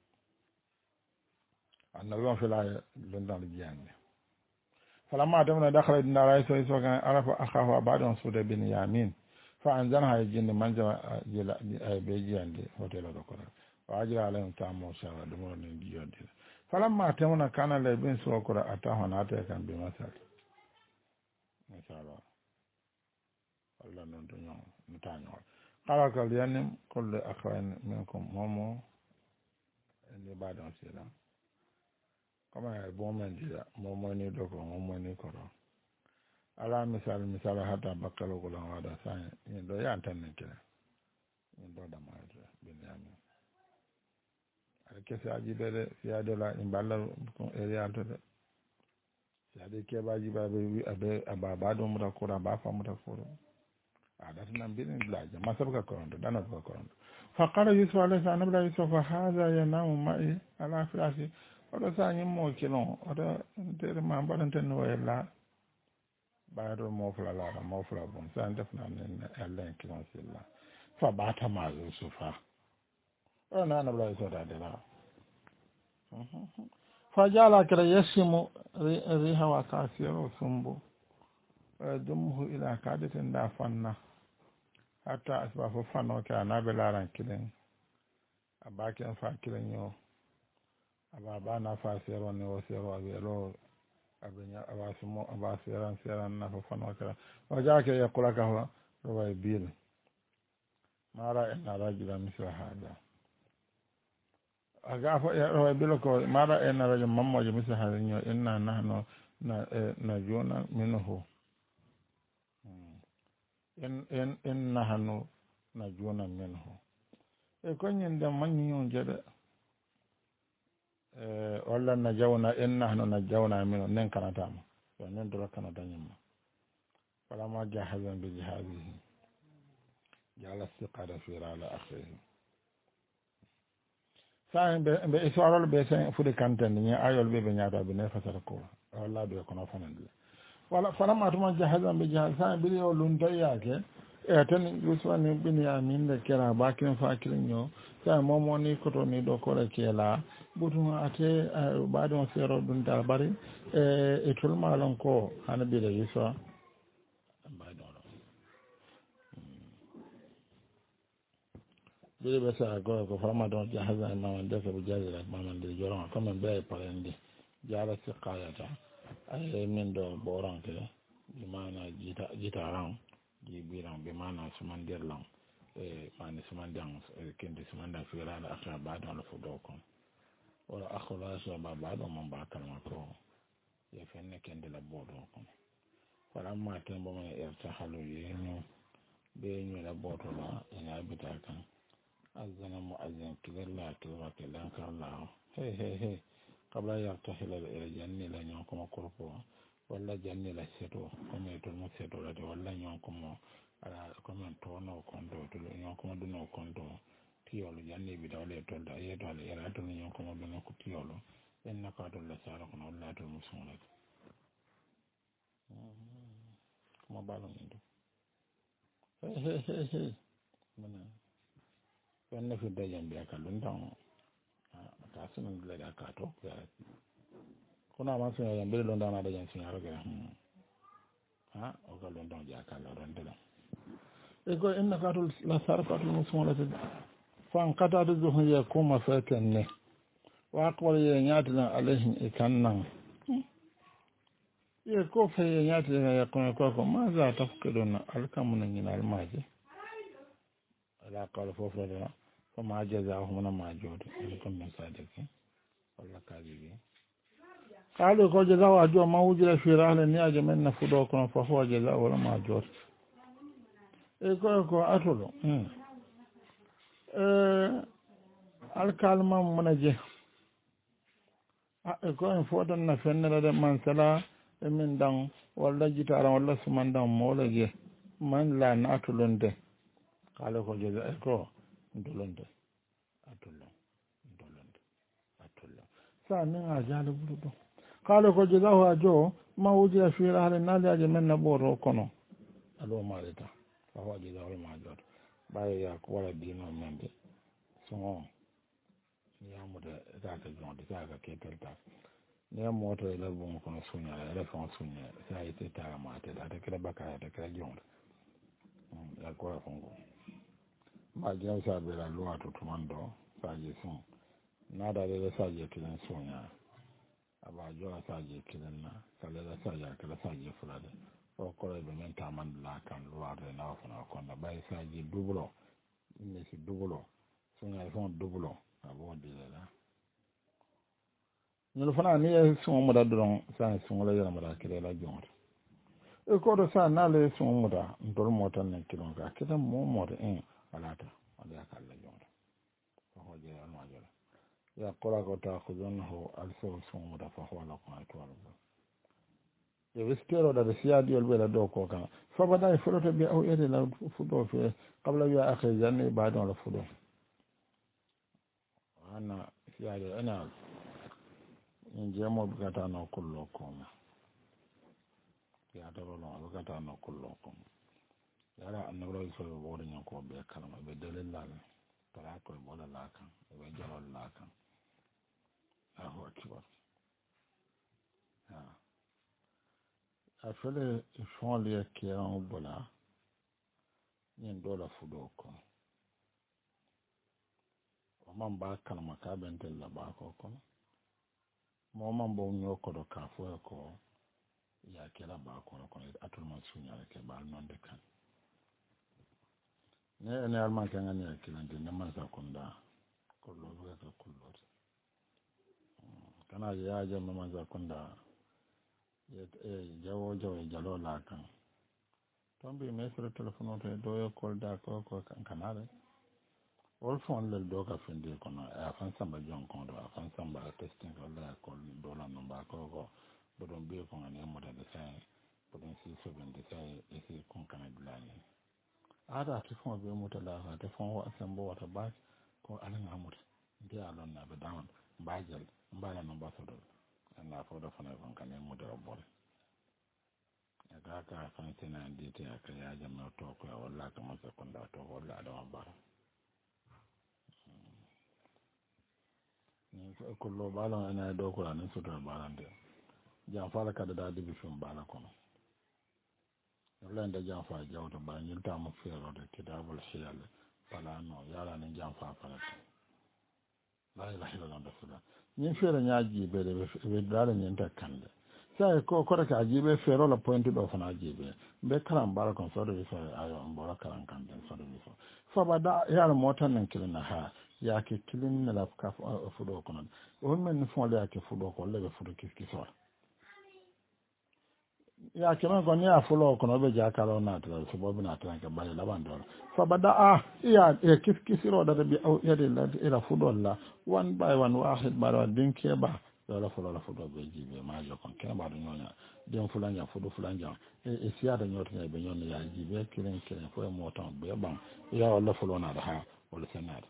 annabi on fela londa le jande فلما دمنا دخل النار يسوع كان عرف أخاه بعد سود بن يامين فأنزلها الجن من جل بيجي عندي هوتيل دكتور وأجرى عليهم تامو شاور دمر نجيون فلما تمنا كان لبين سوكرا أتاه ناتي كان بمثال مثال الله نتنيو نتانيو قال قال يعني كل أخوان منكم مومو اللي بعد سيدا kama ya bomen dia momoni doko momoni koro ala misal hata bakalo ko lan wada sa ni do ya tan kene ni do da ma bin yami ala kese aji bele ya de la in balla ko area to de ya de ke baji ba be abe ababa do muta ko ba fa muta ko ada tan bin blaja masabka ko ndo dana ko fa qala yusuf alayhi salam la yusuf hadha yanamu ma'i ala firashi oɗo sa ñimmo kilon oɗo tere ma mbaɗanten no wayla ɓayɗo mofla laara mofla bon sa defnanen ellen kilon silla fa ɓatama yusufa o nanabla sodade la fa jala kala yasimu riha wa kasiro sumbu dumhu ila kadeten da fanna hatta asba fo fanno ka naɓe laran kilen a baken fa kilen yo aba na fa sero ne o sero abelo abenya abasumo abaseran seran na fa fano kala wajake yakula ka wa bil mara en rajula misla hada aga fa ya bil ko mara en rajula mammo je misla hada nyo inna nahnu na juna minhu en nahnu na juna minhu e ko nyinde manni on jede walla na jawna en nahnu na jawna min nen kanatama yo nen dora kanata nyimma wala ma jahazan bi jihadihi jala siqada fi rala akhihi sa be iswarol be sen fude kanten ni ayol be nyaata be ne fasara ko walla be kono fanande wala fala ma tuma jahazan bi jihad sa bi yo lun dayake e tan yusuf ni bin yamin de kera bakin fakirin yo sa momo ni koto ni do ko kela butu ate baadon sero dun dal bari e tul malon ko hanabi de yusuf baadon bile be sa ko fama don jahaza ma man de ko jazira ma man de joron comme be parende jara siqayata ay min do boron ke di mana jita ran di biran be mana sumandir lan mani sumandang kende sumanda fira la akha baadon la fudo ko wala akhula so ba baadon man ba kalma ko ya fenne kende la bodo ko wala ma tembo ma irtahalu yenu be ñu la boto la ina bita kan azana muazzin kidalla tuwa kilan karla he qabla yartahila ila janni la ñon ko korpo walla janni la seto comme to mo seto la walla ñon ko mo ala comme to no kondo to ñon ko do no kondo tiyolo janni bi dawle to da yeto ala era to ñon ko do no ko tiyolo en naka to la sara ko walla to musuna mo balon ndo he mana wannan fi da yan biya kallon dan ta sunan da da ka to kuna ma sun yan biya lon da na da yan sun yaro ga ha o ga lon dan ja kallon ran da e ko inna qatul la sarqatul musmalati fa an qatatu zuhun ya kuma fatan ne wa aqwal ya nyatna alaihim ikannan ya ko fa ya nyatna ya kuma ko ma za tafkiduna alkamun min almaji ala qala fofo فما جزاهم ما جود لكم من صادق walla kaji قالوا ko jaza wa jo ma wujira fi rahla ni aje men na fudo kono fa ho jaza wala ma jot e ko atulo alkalma munaje e ko en fodan na fennere de man sala e min dan walla jitara walla suman dan molaje man la na atulonde kala ko jaza e ko dolonde atulo sa nin a jale buludo kala ko jazahu ajo ma wujira fi rahla nali aje men na boro kono alo malita fa ho jazahu ma jot baye ya ko wala dino mende so ya mo de ta ka jonde ta ka ketelta ne moto ila bon kono sunya ila fon sunya sa ite ta ma te da kala baka da kala jonde ya ko fongo ma jaw sa be la loi to tumando sa je son nada de sa je kilan sunya aba jo sa je kilan na kala da sa ya kala sa je fulade o ko be men ta man la kan loi de na fona ko na bay sa je dubulo ni si dubulo sunya fon dubulo abo de la ñol fana ni e sumo muda doron sa sumo la yara mara kire la jonta e ko do sa na le sumo muda ndol motan ne kilon ka kita mo moda en alata wala ka la jonta ko je al majala ya qura ko ta khudunhu al sumo muda fa huwa la ko to wala e westero da siya diol bela do ko kan fa bada e fuloto bi aw ede la fudo fe qabla ya akhi janni ba'da la fudo ana siya ana in jemo bukata no kullo koma ya daro no bukata no kullo koma yara annabro so bo de nyako be kalama be dalil la tara ko bola la kan be jalol la kan aho akibar a fele fon le ke an bola nyen dola fudo ko o man ba kalama ka bentel la ba ko mo man bo nyoko do ka fo ko ya kela ba ko atul man sunya ke ba non de kan ne alman kan ne kilan de ne man sa kunda kullu ga kullu kana ya je man sa kunda jawo jalo la kan tombi me sur telefono to do yo kol da ko kan kanale ol fon le do ka finde kono a fan samba jon ko do a fan samba testing ko la ko do la no ba ko bodon be ko ngane mo da sai bodon si so ben de sai e si kon kana bilani ada ti fon be mo ta la ha te fon wa sambo wata ba ko alan amur ndi alon na be down bajel mbala no ba so do na fo do fona kon kana mo da bol aga ka fan tena ndite aka ya jama to ko walla ka mo se kon da to walla da ba ni ko lo bala ana do ko an so do balande jam fala kada da dibi fum bala kono lende jam fa jawto ba nyilta mo fero de kitabul hiyal bala no yala ni jam fa fala la ilaha illallah rasulullah ni fere nyaaji be dala ni nta kande sai ko ka jibe fero la point do fana jibe be karam bala kon so do so ayo mbora karam kande so do so fa bada yala motan nan kilina ha ya ke kilin na la ka fudo kono o men fon le ke fudo ko le fudo kiso ya kema ko ni afulo kono be jakalo na to so bobu na tan ka bale labando fa bada ya kisiro da bi au yade la ila fudo la one by one wahid bara din ke ba la fudo be jibe ma jo kon ke ba do nyonya den fulanja fudo fulanja e siya da nyoti be nyonya ya jibe kilen fo mo tan be ban ya wala fulo na da ha wala senar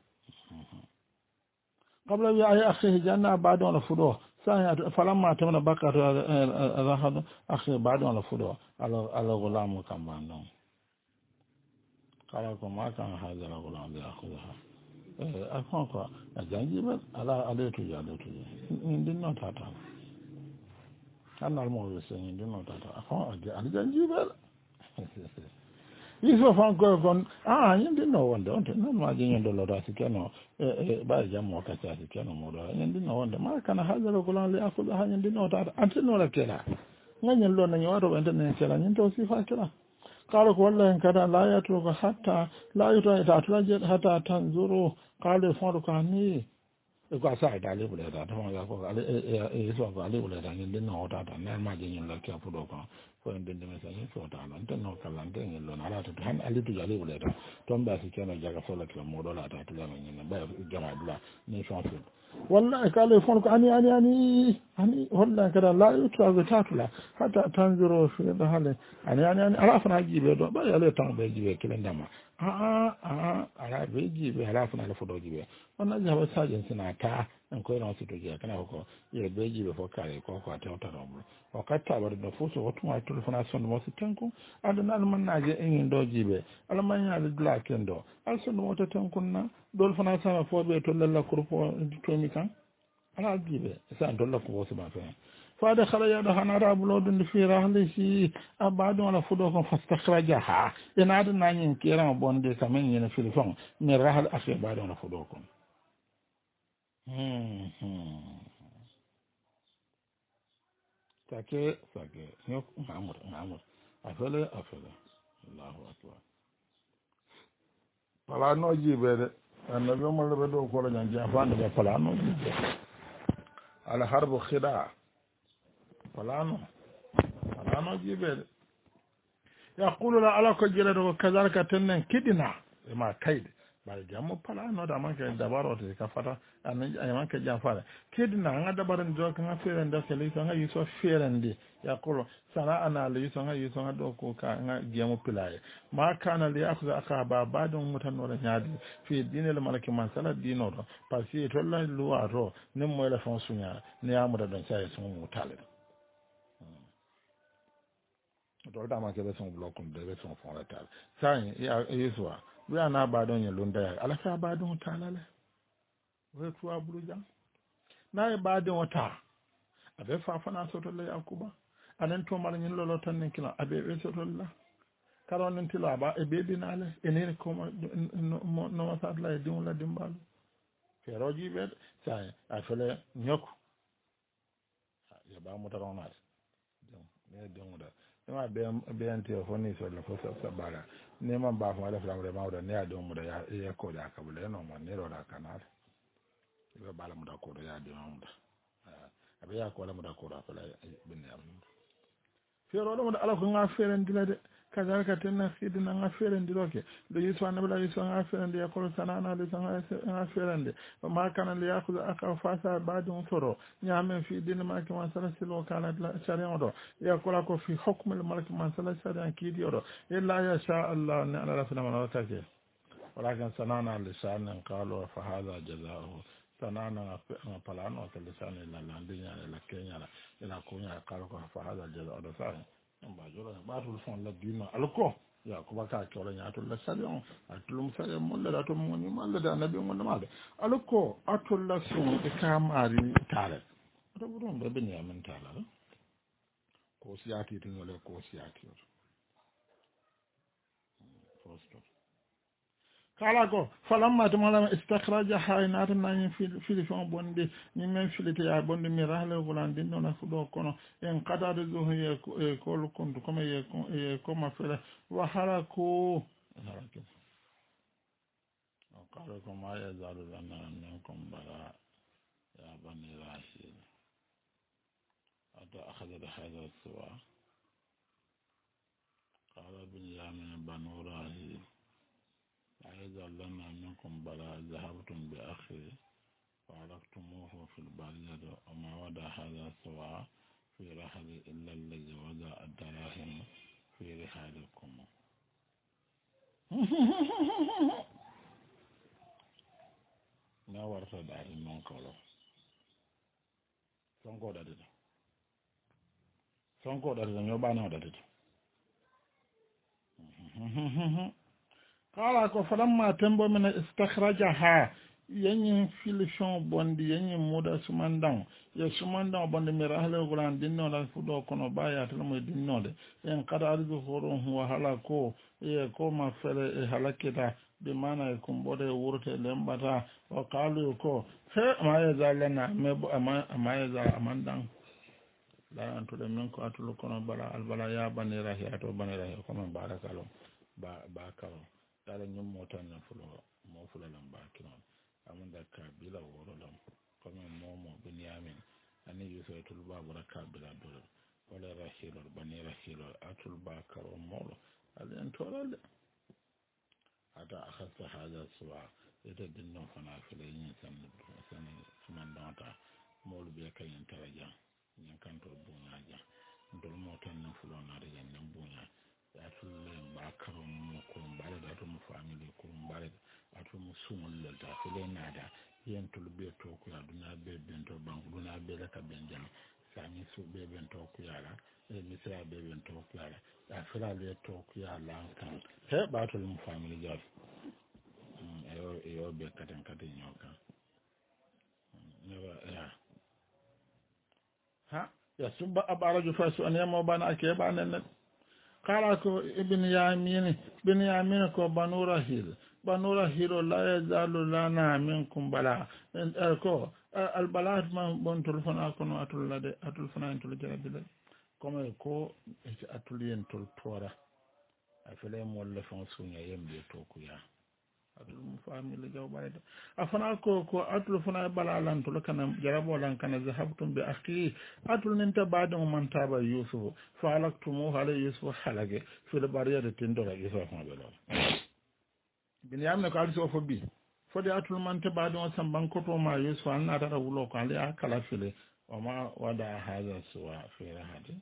qabla ya ay akhi janna ba'da la fudo فلما تمنى بكر ذهب أخي بعد على فدوى على غلام كمان قال لكم ما كان هذا الغلام يأخذها أخوك أجانجيب على عليك دينو تاتا أنا الموسى دينو تاتا أخوك أجانجيب iso fan ko kon yindi no wonde on non ma jeni do lora sikeno ba jammo ka ta sikeno mo do yindi no wonde ma kana hajaro ko lan li akulu ha yindi no ta antino la kela nganyen lo na nyawato bende ne kela nyin to sifa kela qala ko wallahi kada la yatru hatta la yuta ta tulaje hatta tanzuru qala fa ko ni ko sa da le bule da to ya ko ale so ko ale bule da ni den no da na ma je ni la ka fu do ko fo en den me sa ni so da na den no kala den ni lo na la to han ale to ale bule da to mba si kana jaga fo la ko mo do la ta to la ni na ba jama dula ni so fu wallahi kale fon ko ani wallahi kada la yutra ga tatula hatta tanzuro fi da hale ani ala fana jibe do ba ya le tan be jibe kilen dama ala be jibe ala fana la fodo jibe wannan jaba sajin suna ta in ko ina su to jiya kana ko ye be jibe fo kare ko ta ta do o katta bar da fuso wato ma to fana son mo su tanku adana man na je in do jibe ala man ya da glaken do al son mo to tankun na dol fana sama fo be to lalla kurpo to mi kan ala jibe sa dolla ko so ba fa فهذا خرج دهنا رابلود في رحله أبعد ولا فدوكم فاستخرجها إن هذا نانين كيران بوندي كمين ين في الفون من رحل أخي بعد ولا فدوكم ساكي نيوك عمر أفلا الله أكبر فلا نوجي بيد النبي محمد بدو كولا جان فان فلا نوجي على حرب خداع falano jibe yaqulu la ala ko jira do kazalika tenen kidina e ma kayde bare jammo palano da man ke dabaro te ka fata an ay man ke jam fara kidina nga dabaran do ka fere nda kele so nga yuso fere ndi yaqulu sana ana li yuso nga do ko ka nga jammo pilaye ma kana li akhza aka ba badon mutan wala nyaadi fi dinil malaki man sala dino do pasi to la luwa ro nem mo la fon sunya ne amura don sai sun mutale to da ma ke be son block on de son fon la tal sai ya yeswa we ana ba don yin lunda ya ala fa ba don talale we tuwa buruja na ba don wata abe fa fa na so to le yakuba anan to mal nyin lolo tan nin kila abe be so to la karon nin tila ba e be dinale ene ko no sa la e dum la dimbal fe roji be sai a fele nyoko ya ba mo taronat ne don da ma be anti foni so la fosa sabara ne man ba fa da flamre ma da ne ya don mu da ya ko da ka bule no man ne ro da kanal be bala mu da ko da ya de mu da abe ya ko la mu da ko da fa la bin ya mu fero do mu da ala ko nga feren dilade kazalika tenna khidina nga feren diloke do yiso anabla yiso nga feren de ko sanana le nga feren de ma kana le yakhudhu aka fasa ba'dun soro nyame fi din ma kama salasilo kana sharia do ya kola ko fi hukm al malik man salasara kidi do illa ya sha Allah na ala rafina man watake walakin sanana lisanan qalu fa hadha jazaohu sanana palano ta lisanan la landinya la kenya la kunya qalu fa hadha jazaohu do sa ba jora ba tul fon la dina alko ya ko ba ka tola nya tul la salion atul musale mon la to mon ni mal da nabi mon mal alko atul la sun e ka mari tare to budon be ben ya men tala ko siyati tin wala ko siyati fosto kala ko falamma tamala istakhraja haynat nan fili fon bonde ni men filite ya bonde mi rahle wulan din non fudo kono en qadade zo ye ko lu kontu comme ye ko ma fere wa haraku qala ko ma ya zalu lana minkum bara ya bani rashid ata akhadha hadha as-suwa qala bin yamin banu rahil أيضا لنا منكم بلاء ذهبتم بأخي وعرفتموه في البرية وما وضع هذا سواء في رحل إلا الذي وضع الدراهم في رحالكم ما ورث داري من قوله سنقود أدد يوبانا أدد kala ko falamma tembo men istakhrajaha yanyin filishon bondi yanyin muda sumandan ya sumandan bondi mi rahle gulan dinno la fudo kono baya tan mo dinno de en kada arzu horon wa halako e ko ma fere e halakita be mana e kumbode wurte lembata o kalu ko he ma ya zalana me ma ya za amandan la antude min ko atulu kono bala albala ya bani rahiato bani rahiato ko man barakalo ba kalo dala nyum motan na fulo mo fulo lamba kinon amanda kabila worolam comme momo Benyamin ani Yusuf tulba bura kabila dole wala rahilo bani rahilo atul bakar molo alen tolale ada akhasta hada suwa ita dinno fana fele yin san man data molo be kayen taraja nyen kanto bunaja ndol motan no fulo na de yen bunya atul bakar mo ko mbare da to mo family ko mbare atul mo sumul da fele nada yen tulbe to ko aduna be bento bank duna be la ka benjam sani su be bento ko yara misra be bento ko yara ya fela le to ko yara kan he batul mo family jaf yo be katen nyoka never ya ha ya subba abaraju fasu an yamo bana ake banen kala ko ibn yamin ko banura hilo la yazalu lana minkum bala ko albalat ma bon telefona kono atul fana entul jarabile comme ko atul yentul tora afele mo le fon sunya yembe to kuya atul family jaw bayda afana ko atul fana bala lan to kana jarabo lan kana zahabtum bi akhi atul ninta badum man taba yusuf fa alaktumu ala yusuf halage fil bariyati tindora yusuf ma belo bin yamne ko also fo bi fode atul man ta badum samban ko to ma yusuf an na dara wulo ko ali akala file o ma wada hada suwa fi rahati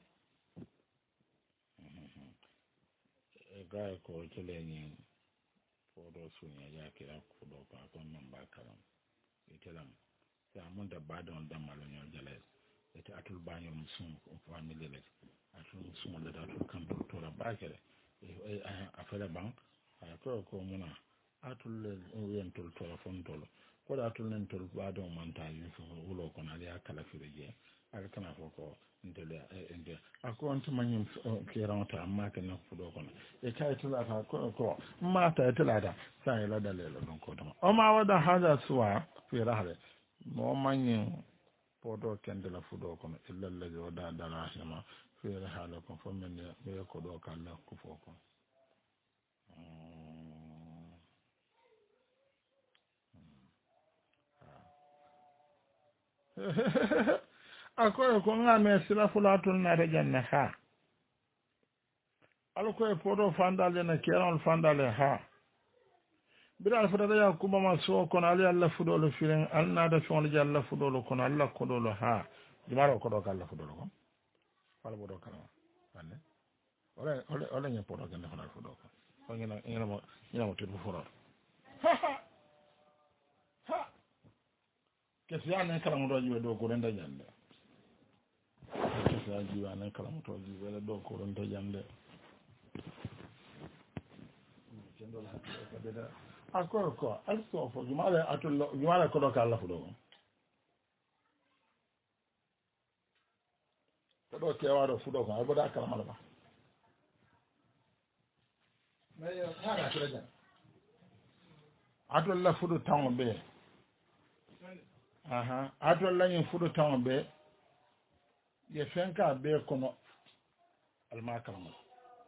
ga ko teleni fodo sunya ya kira kudo ko kon non bakaram itelam sa mun da badon da malonyo jale ite atul banyo musum ko family le atul musum da atul kan to ra bakere afala ban ko muna atul yen tol telefon tol ko da atul nen tol badon manta yusu wulo ko na ya kala firije al kana ko ndele ende akonto manyum kiranta amma kana fudo kono e kay tulata ko mata tulata sai la dalelo don ko dum o ma wada hada suwa fi rahre mo manyum podo kendela fudo kono illa allazi wada dalahima fi rahale ko fomen be ko do kala ko foko akoy ko ngame sila fulatul na janna ha alko e podo fandale na keron fandale ha bidal fudada ya kuma maso kono ali alla fudolo firen alna da fon jalla fudolo kono alla kodolo ha dimaro kodo kala fudolo ko wala bodo kala ande ole nya podo ganda fana fudolo ko ngina mo tibu furo ha kesi ane kala mo do jiwe do ko renda jande kesi jiwe ane kala mo to jiwe do ko renda jande akor ko also fo jumala ko do kala fu do ko do ke waro fu do ko albo da kala mala ba mais hala to la atol la fu do taw be atol la yin fu do taw be ye fenka be kono alma kala mala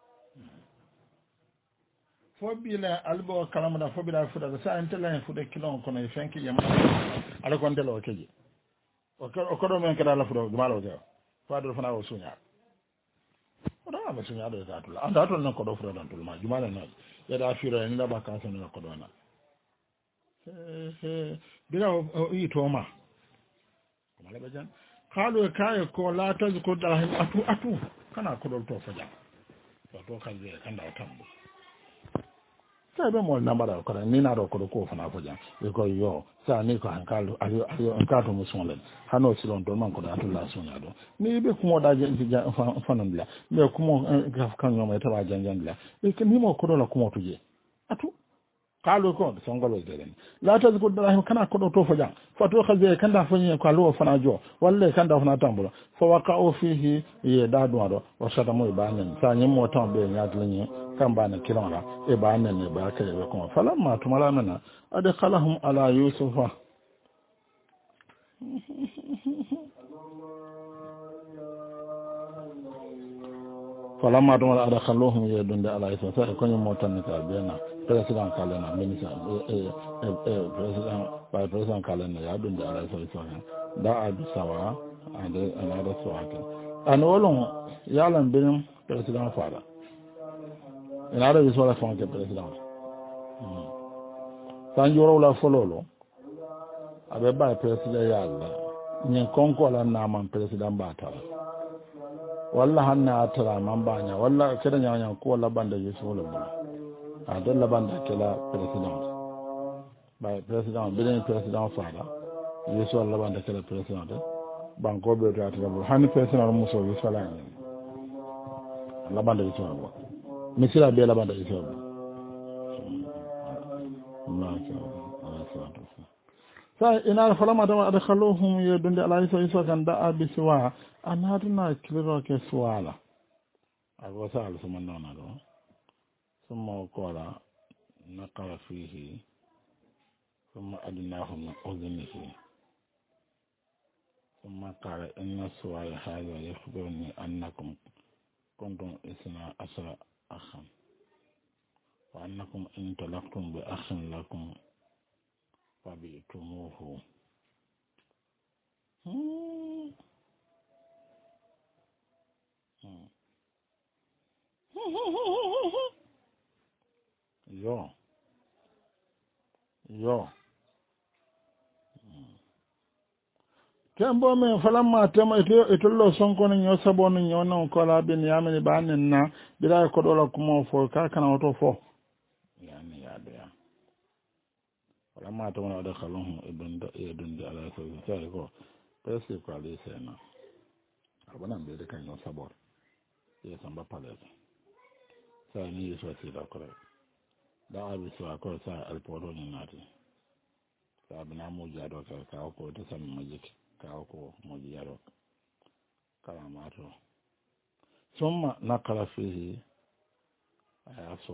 fobila albo kalamada fobila fuda sa entela fuda kilon kono fenki yama ala kon telo keji o ko do men kada la fuda malo ga fado fana o sunya o da ba sunya do ta tula anda to nan ko do fuda dan tula ma jumala na ya da fira ni da ba ka san ko do na bila o yi to ma kuma la bajan kalu kai ko la tazku da atu kana ko do to faja to kan je kan da tambo sabe mo na mara ko ni na ro ko fana ko jan e ko yo sa ni ko hankalo ayo ankato mo sonle hano silon do man ko da tulla sonya do ni be ko da je fanan la me ko mo graf kan no ma taba janjan la e ke ni mo ko do la ko mo tuje atu kalu ko songalo delen la tazku darahim kana ko do to fo jan fa to khaze kan da fanyi ko lo fana jo walle kan da fana tambulo fa waqa'u fihi ye da do wa shada mo ibanen sa nyi mo tan be nyaadlenyi kan ba na kiran la e ba nan ne ba ka yabe kuma falamma tumala mana adkhalahum ala yusufa فلما دون أدخلوهم يدون على إساس يكون موتن كابينا president kalena minister president kalena yadun da ala sai sai da abi sawa ande another swat an olon yalan bin president fara ina da biso la fonte president san yoro la fololo abe ba president yalla nyen konko la na man president ba ta walla hanna tara man banya walla kada nyanya ko la banda yeso la ba a don laban da kila president ba president bilin president fada yesu laban da kila president ban ko be ta ta bu hani president muso yesu la ni laban da yesu ba misira be laban da yesu ba sai ina falama da adkhaluhum yadun da alai sai so kan da abiswa anaduna kilo ke swala agwasa alsuman nona do ثم قال نقر فيه ثم أدناه من أذنه ثم قال إن السواء هذا يخبرني أنكم كنتم 12 أخا وأنكم إن طلقتم بأخ لكم فبئتموه yo tembo men falamma tema etollo sonkono nyo sabono nyo non kola ben yamini banen na bila ko dola kuma fo ka kana auto fo yani ya do ya falamma tema da khalon edun da ala so sai ko pese ko ale sena abana be de kan nyo sabor ye samba pale sai ni so ti da ko da abi so ko sa alporo ni nati sa bina mo jado ka ko to sam majik ka ko mo jado kala mato summa naqara fihi ayaso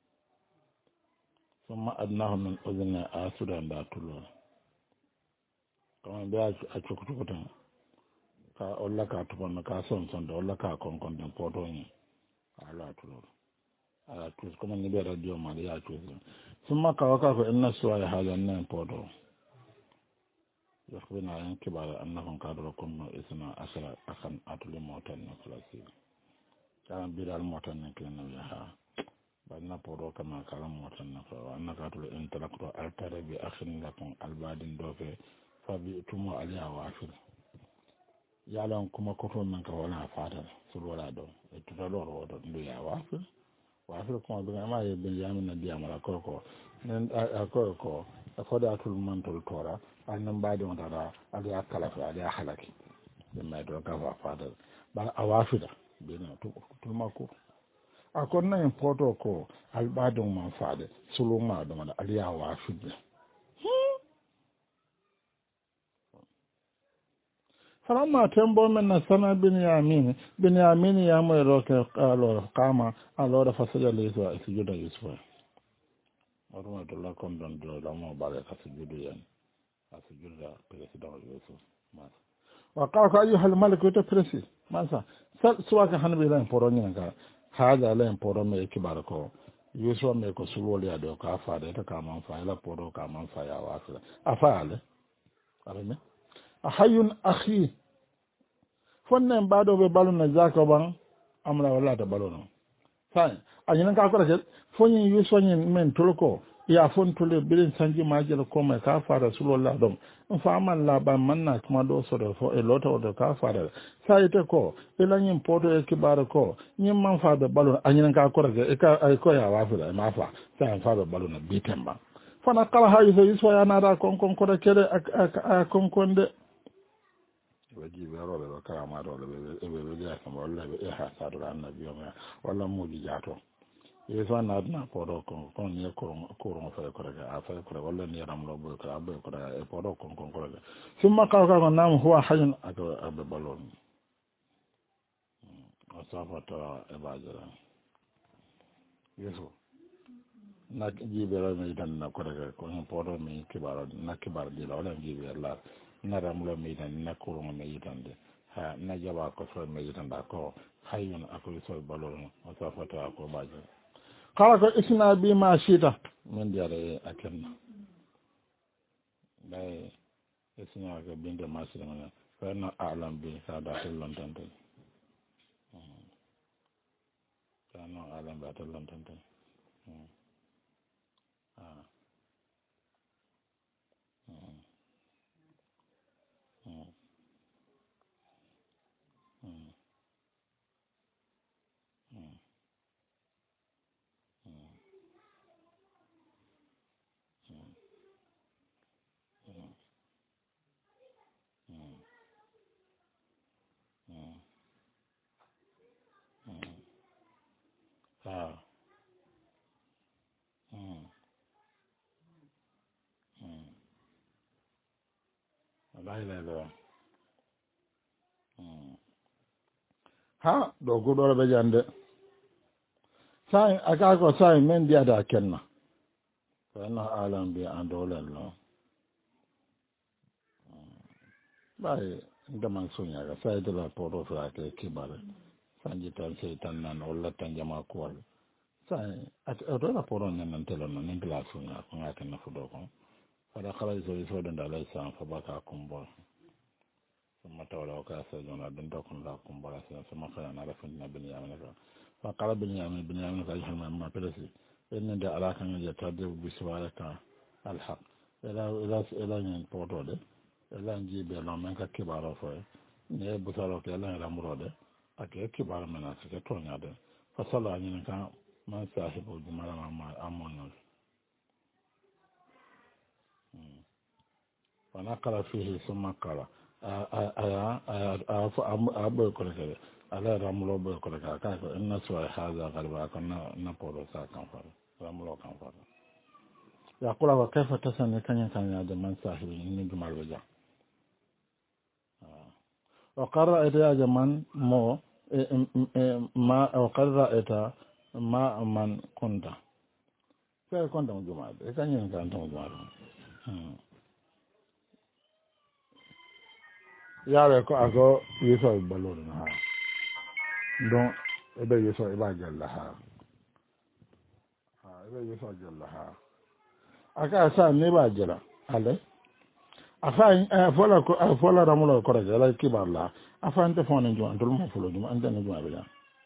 summa adnahu min udhna asudan da tulo kama be a chukutukutan ka olla ka tupon ka son da olla ka kon den poto ni ala tulo tus kuma ni be radio ma ya tus summa ka waka ko inna suwa hada nan podo yakhbina an kibara annahum kadrukum isna asra akhan atul motan na klasi kan biral motan na klana ya ha banna podo kama kala motan na fa annaka atul intellectu altare bi akhin lakum albadin dofe fa bi tumu aliya wa afir yalan kuma koto nan ka wala fadar sulwala do to do do ya wa afir waafir kuma bi ma ye bin yamin na biya mara ko nan ko akoda tul mantul tora annan ba da wanda ali akala fa ali halaki bin mai do ka fada ba awafida bin to ma ko akon nan poto ko albadun man fada sulu ma do man ali awafida falamma tembo men na sana binyamin ya mai roke kalo kama alora fasaja leso sujuda yusuf waruma dolla kon don do la mo bare ka sujudu yan sujuda president yusuf mas wa qala ayyuha al malik wa presi masa suwa ka hanbe lan poronya ka haja lan poro me kibar ko yusuf me ko sulwoli ya do ka fa da ta kama fa ila poro kama fa ya wa afale arame ahayun akhi fonnen baado be baluna zaka ban amra wala ta balono sai anyin ka ko rake fonyin yusonyin men tulko ya fon tule bilin sanji majel ko mai ka fara sulullah dom in fa man la ban manna kuma do so do fo e lota do ka fara sai te ko ilanyin poto e kibare ko nyin man fa be balon anyin ka ko rake e ka ay ko ya wa fira ma fa sai fa be balona bitemba fana kala hayi so yuso ya nada kon ko da kede kon konde waji bero be kala do be ya sama wala be ha sa do annabi wala muji jato yeso na adna podo kon ne ko fa ko ga fa ko wala ni ram lo be ko abe ko e podo kon ko ga summa ka nam huwa hayun abe balon asafata e bajara yeso na jibera me dan na ko daga ko podo me kibaro na kibar di la wala jibera la na ramlo me dan na ko me yitande ha na jaba ko so me yitanda ko hayyun ako so balon o so fata ko baje kala ko isna bi ma shita min diare akenna dai isna ga binde ma shita ngana fa na alam bi sada lon tante fa na alam ba lon tante ah ah la ilaha illallah ha do gudo be jande sai aka ko sai men dia da kenna fa na alam bi andolan lo bai ndaman sunya ga sai de la poro fra ke kibare sanji tan sai tan nan wala tan jama ko wal sai at do la poro nan telo nan ngla sunya ko ngata na fudo ko fada khala so do ndalai sa fa baka kumbo ثم تولى وكاسة جونا بنتكم لكم براسنا ثم خلنا نعرف أن بنيامين فقال بنيامين فأيها ما بلسي إن دي علاقة يتردد بسوالك الحق إلا ينبوتو دي إلا نجيب يلون منك كبار فوي نيه بسالوك إلا يلامرو دي أكي كبار مناسك تونيا دي فصلى عنك من صاحب الجمال أمون فنقل فيه ثم قال boy ko ke ala ramulo boy ko ka ko inna suwa hada galba kan na polo sa kan fa ramulo kan fa ya kula wa kaifa tasani kanya kanya da man sahibi ni jumal waja wa qarra ita jaman mo ma wa qarra ita ma man kunta sai kunta mu jumal e kanya kan ta jumal yaare ko ako yeso balol na ha don ebe yeso iba jalla ha ebe yeso jalla ha aka sa ne ba jira ale afa fola ramulo ko rek la kibar la afa ante fone jo andul mo fulo dum ante ne jo abila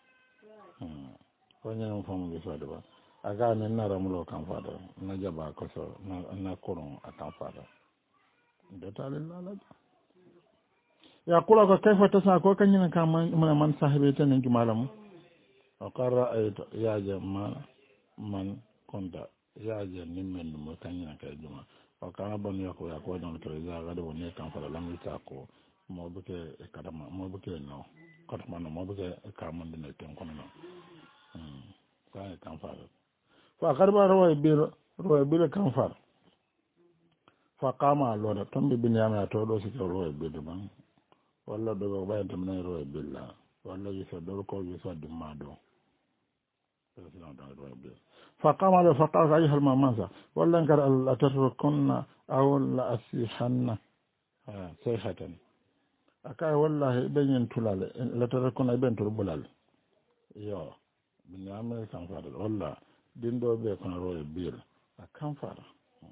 ko nyam fo mo yeso de ba aga ne na ramulo kan fa do na jaba ko so na koron akan fa do de talilla ya kula ko kaifa tasa ko kan yin kan man sahibi ta nan jumalamu wa qarra ayta ya jama man konda ya je nimmen mo kan yin kan juma wa kana ban ya ko don to ya ga do ne kan fara lamu ta ko mo buke kadama mo buke no kadama no mo buke ka man ne kan kono no ka kan fara fa qarba rawai bir kan fara fa qama lo da tambi bin yama to do si ko rawai bir ban walla do ba ta min ro billa walla yiso do ko yiso dimma do president da ro billa fa qama la fa qala ayha al mamasa walla nkar al atarkunna aw la asihanna sayhatan akai wallahi benyen tulale la tarkunna ben tul bulal yo bin amé kan fa walla dindo be kon ro billa akan fara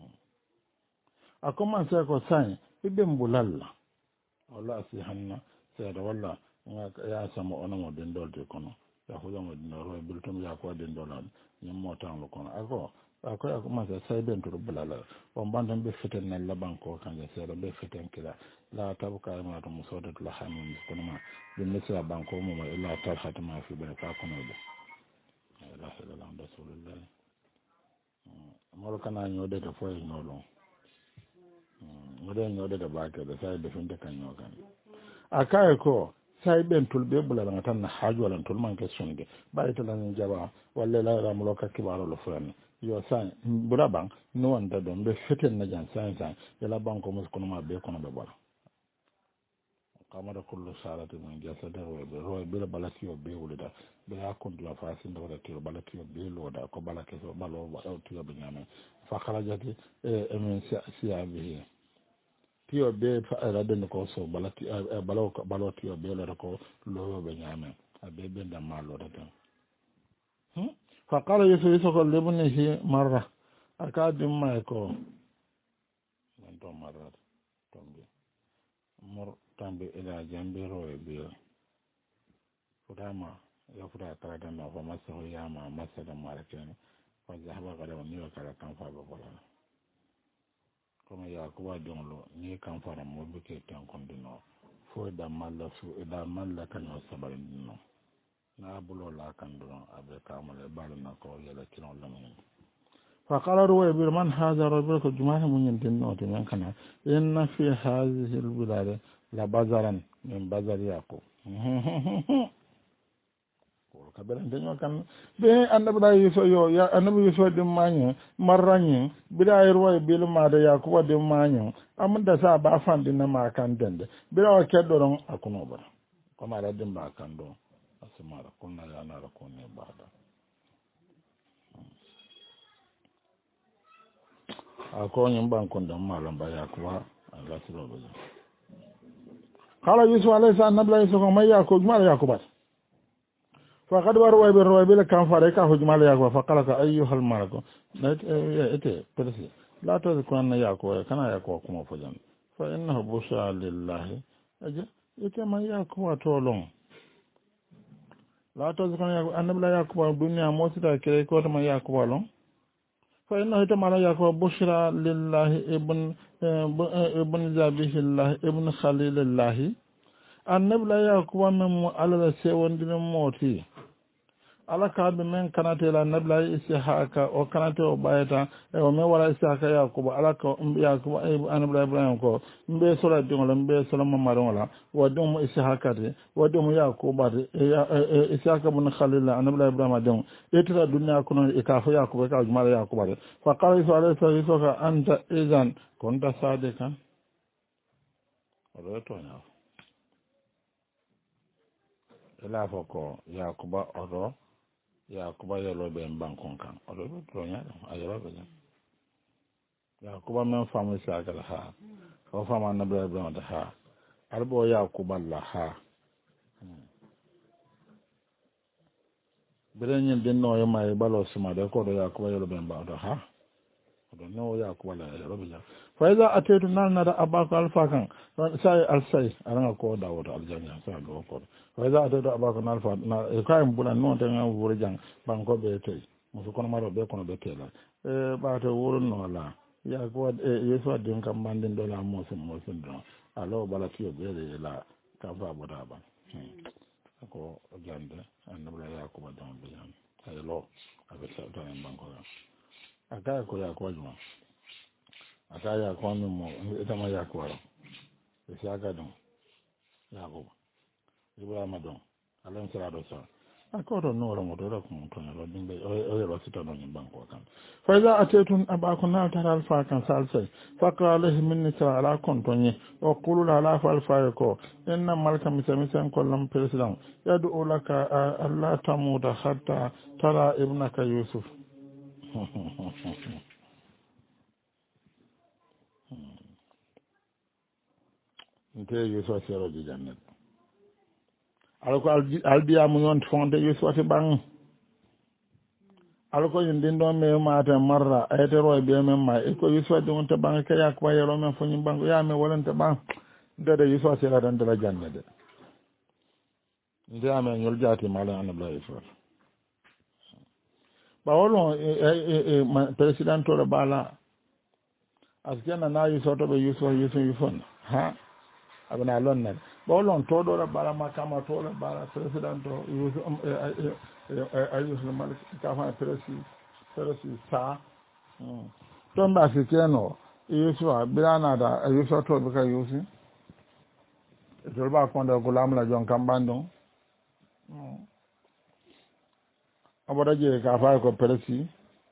a commencé ko sai ibe mbulalla walla si hanna seeda walla ya sama onamo den dolte kono ya hujamo den ro biltum ya ko den dolan nyam motan lo kono ako ma say ben to bulala on bandan be feten na laban ko kanje seeda be feten kila la tabuka ma to musodat la hamin kono ma be misra banko mo illa tarhat ma fi be ka kono be la ilaha illa rasulullah moro kana nyode to foy nyolo ngoden nyode da baake da sai da finta kan nyokan akaye ko sai ben tulbe bulala ngatan na haju wala tul man question de ba ita lan jaba walla la ramulo ka kibaro lo furan yo sai buraban no wanda don be feten na jan sai yala banko mus kono ma be kono be bala kamara kullu salati min jasada wa be ro be balatiyo be wulida be akon la fasi ndo da tiro balatiyo be loda ko balake so balo wa tiyo be nyame fa kharajati min siya bihi tiyo be radin ko so balati baloti yo be la ko lo be nyame abe be da malo da tan fa qala yusuf ko libnihi marra akadim ma ko man to marra tombe mor tambe ila jambiro e biyo fudama ya fuda tara da no fa maso yama masada marakene fa zahaba kada ni kala kan fa ba bola kono ya ko wa donlo ni kan fara mo buke tan kondino fo da malla su da malla kan no sabar no na bulo la kan do abe kamale balu na ko yela kinon lamin fa qala ruwa bil man hadha rabbuka juma'a mun yin no to yan kana inna fi hadhihi al bilad la bazaran min bazar yaqub ko kabelan dañu kan be annabi da yuso yo ya annabi yuso dim manyo marranyi bida ruwa bil ma da yakuba dim manyo amda sa ba fandi na ma kan dende bida wa keddo don akuno bara ko ma da dim ba kan do asmara kunna ya na ko ne bada ako nyum ban kon dam malam ba yakuba Allah subhanahu wa ta'ala qala yusuf alayhi salam nabla yusuf ma yakub ma yakuba فقد وروا بلا كان فارك حجمال ياكو فقال ايها الملك برسي لا تذكر ان ياكو كان ياكو كما فجن فانه بشرى لله اجا يتما ياكو تولون لا تذكر ان لا ياكو الدنيا موسى كيكو ما ياكو لون فانه يتما ياكو بشرى لله ابن ذبيح الله ابن خليل الله النبي لا ياكو من على سيوندين موتي ala ka be men kanate la nabla ishaka o kanate o bayata e o me wala ishaka yakuba ala ko yakuba anabla ibrahim ko mbe sura dingola mbe sura mamaro wala wadum ishaka de wadum yakuba de ishaka bun khalil anabla ibrahim de etira dunya kuno e ka fa yakuba ka jumala yakuba de fa qala isa alayhi salatu anta idan kunta sadikan odo to nya ela foko yakuba odo yakuba yelo be bankon kan odo to nya ayelo be yakuba men famu sagal ha o fama na be da ha arbo yakuba la ha berenyen den no yema e balo sima de ko do yakuba yelo be da ha odo no yakuba la yelo be fa iza ataytu nana da abaka alfa kan sai alsai aranga ko dawo to aljanya sa do ko fa iza ataytu abaka alfa na e kaim bulan no tan wuro jang banko be tay musu kono maro be kono be tela ba to wuro no la ya ko yeso adin kam bandin do la mo do alo bala tiyo be la ka fa boda ba ko jande annabla yakuba don be yan ay lo abe sa to en banko aka ko yakuba juma aka ya ko mi mo etama yakuba isiaka don yakuba ibrahima don alam sara do sa akodo no ro mo do ko mo to no dimbe o ro sita don banko kan fa iza atetun abakuna taral fa kan salsai fa qala alaihim min sara ala kontonye o qulu la fa alfa ko inna malaka misamisan kollam president yadu laka alla tamuda hatta tara ibnaka yusuf nte yusuf sero di jannet alko albiya mu yon fonde yusuf te bang alko yindin do me mata marra ayte roy be men ma e ko yusuf de on te bang kaya ko yero men fo nyim bang ya me wolante bang de yusuf sero dan de la jannede ndia me nyol jati mala anabla yusuf ba wolo president to bala askena na yusuf to be yusuf ha abana lonnan bawlon to do bala makama to bala president to ayus malik ka fa presi sa to mba sikeno yusu abirana da yusu to be ka yusu to ba ko da gulam la jon kambando aboda je ka fa ko presi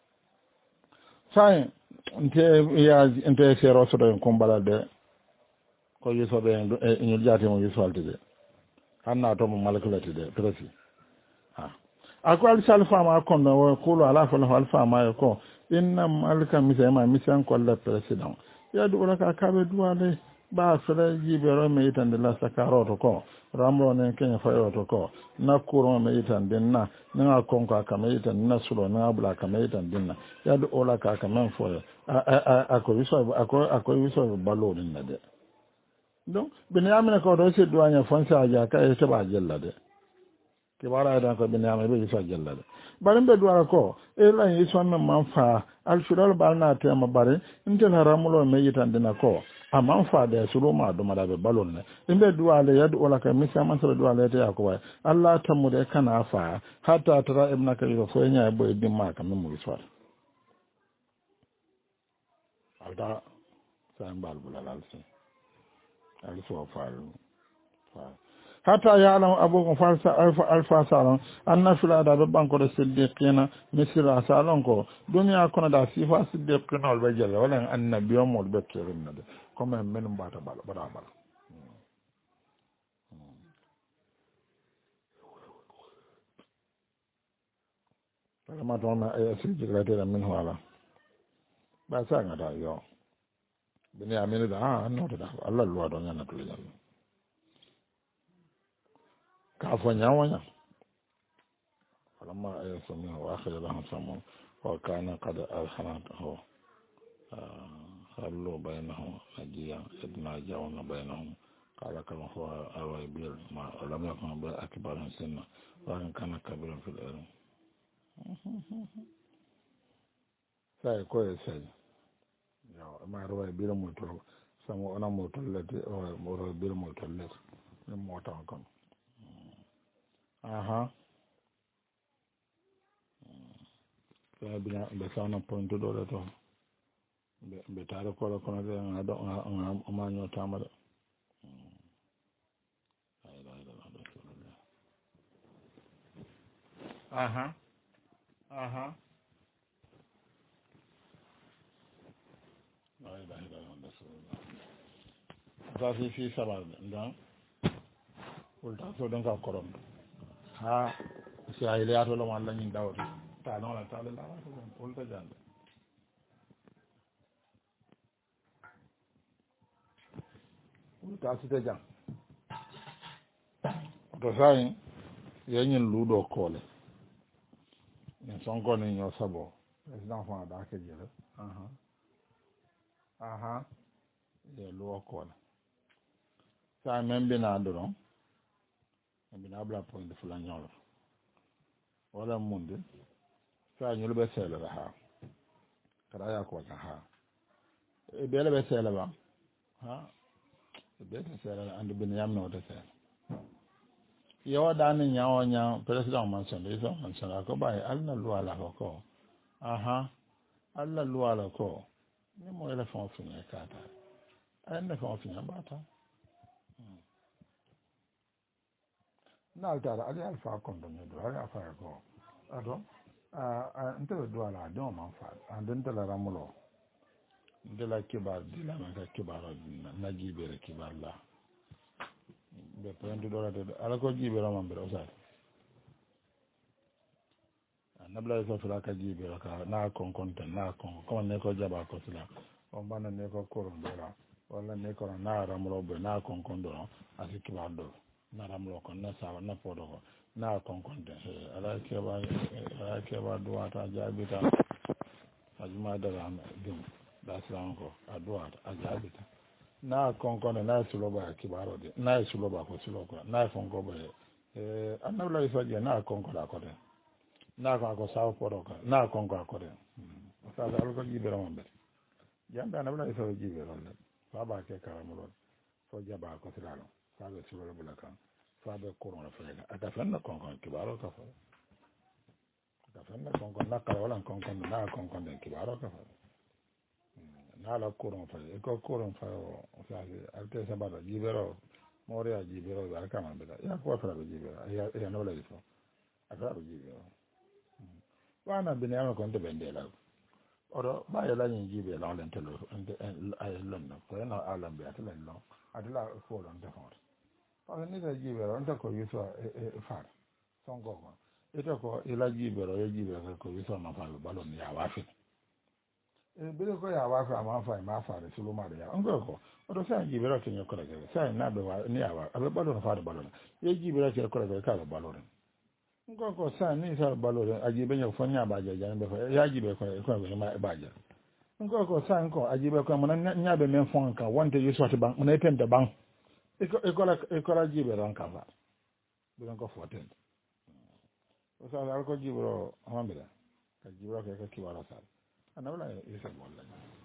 sai nte sero so do ko bala de ko yuso be ñu jaati mo yuso altide hanna to mo malakulati de presi ha ako al salfa ma kondo wo kulu ala fa alfa ma ko inna malika misema misan ko la president ya du la ka be duale ba fere jibero me itande la sakaroto ko ramro ne kenya fayoto ko na kuro me itande na na konko ka me itande na sulo na bla ka me itande na ya do ola ka men fo ako wiso balo ni na de donc binyamina ko do se duanya fonsa ja ka e ba jella de ke wara da ko binyamina be wiso jella de barin be duara ko e la yi so men man fa al firal bal na tema bare intena ramulo me itande na ko aman fa da suru ma do madabe balon ne imbe duale yadu wala ka misa man sura duale ta yakuba Allah ta mu da kana fa hatta tara ibn kabir fo nya e boy dimma ka min mu iswar alda san bal bulal sin also fa hatta ya alam abu farsa alfa salon anna fila da banko da siddiqina misra salon ko duniya kono da sifa siddiqina wal bajal wala annabiyyu mul bakirin nade comme men mbata bala bala ma don ay siddiqata da min wala ba sa ngata yo bini amene da no da Allah luwa don yana tuliya ka fo nyawanya فلما يسميه وآخر لهم سمون وكان قد ألحنته خلوا بينهم نجيا إذ ناجون بينهم قال كما هو الويبيل ما لم يكن بأكبر سنة وإن كان كبيرا في العلم sai koye sai ma roye bira moytol samo ona motollete o roye bira motollete min motan kon aha bina ɓe sawna pointe ɗo ɗe toon ɓe taare koɗo kono de aɗo oma ñootama de aha aha sa fi saɓarde donc ɓolta so ɗon ka koronto ha si a yileyatoloma allañin dawata ta noona taale lawata ɗon ɓolta jande ɓolta site jam to sayi yeñin luuɗo koole min sonkoni ño sabo président fona dake jele aha ye luwo koole sa men mbina doron mbina bla pointe fula ñolo wala munde sa ñulu ɓe seelere ha kada yakoka ha e ɓeele ɓe seele ba ha e ɓeete seelere andi bin yamnote seele yowaɗani ñawo ñaw président man sonde iso man sonde ko ɓawi allah luwala ko ko aha allah luwala ko ni mo éléphant fiñe kata ayenne fen o fiña mbata naltara aɗa alpha condamné do aɗa affaire ko aɗo nteɓe duwala adimo man faade ande ntela ramulo ndela kibar dilama ka kibar na jiɓere kibar la ɓe penti ɗorate ala ko jiɓero man mbiɗa osati nabla so fila ka jiɓero ka na konkonte na kon comme ne ko jaɓa ko sila on mbanna ne ko koron ɗora walla ne kono na ramulo ɓe na konkon ɗo asi kibar ɗo na ramulo kon na sawa na foɗo ko na konkonte ala keɓa duwata jaɓita ajuma dara dim da silan ko a duwata a jaɓita na konkonde na suloba kibaro de na suloba ko suloko na fonko be annabla ifaje na konko da kote na ko sawo podoka na konko kote sa da ko jibero mambe jambe annabla ifaje jibero le baba ke karamulo so jaba ko silalo sa be suloba bulaka sa be koron fa ata fanna konko kibaro ka fa ata fanna konko na kala wala konko na konko de kibaro ka fa nala kuron fa ko kuron fa o sabe alte sabata jibero more ya jibero da kama bela ya ko fa jibero ya no la ifo aka jibero wana binyama ko nte bendela oro ba ya la nyi jibero la len telo ay lon ko na alam be atela lo atela fo lon de fort pa ni da jibero nta ko yuso fa songo ko ito ko ila jibero ya jibero ko yuso ma fa balon ya wafi bele ko ya wa fa ma fa ma fa de sulu ma de ya ngo ko o do sa jibira ke nyoko ge sa na be wa ni ya wa abe balo na fa de balo na ye jibira ke ko ge ka be balo na ngo ko sa ni sa balo na ajibe nyo fo nya ba ja ja be fa ya jibe ko ko ma ba ja ngo ko sa ko ajibe ko mo na nya be men fon ka wonte yeso ati bang na pen de bang e ko la jibe ran ka fa be ko fo ten o sa la ko jibro hamdala ka jibro ke ka ki wala sa ana wala isa wala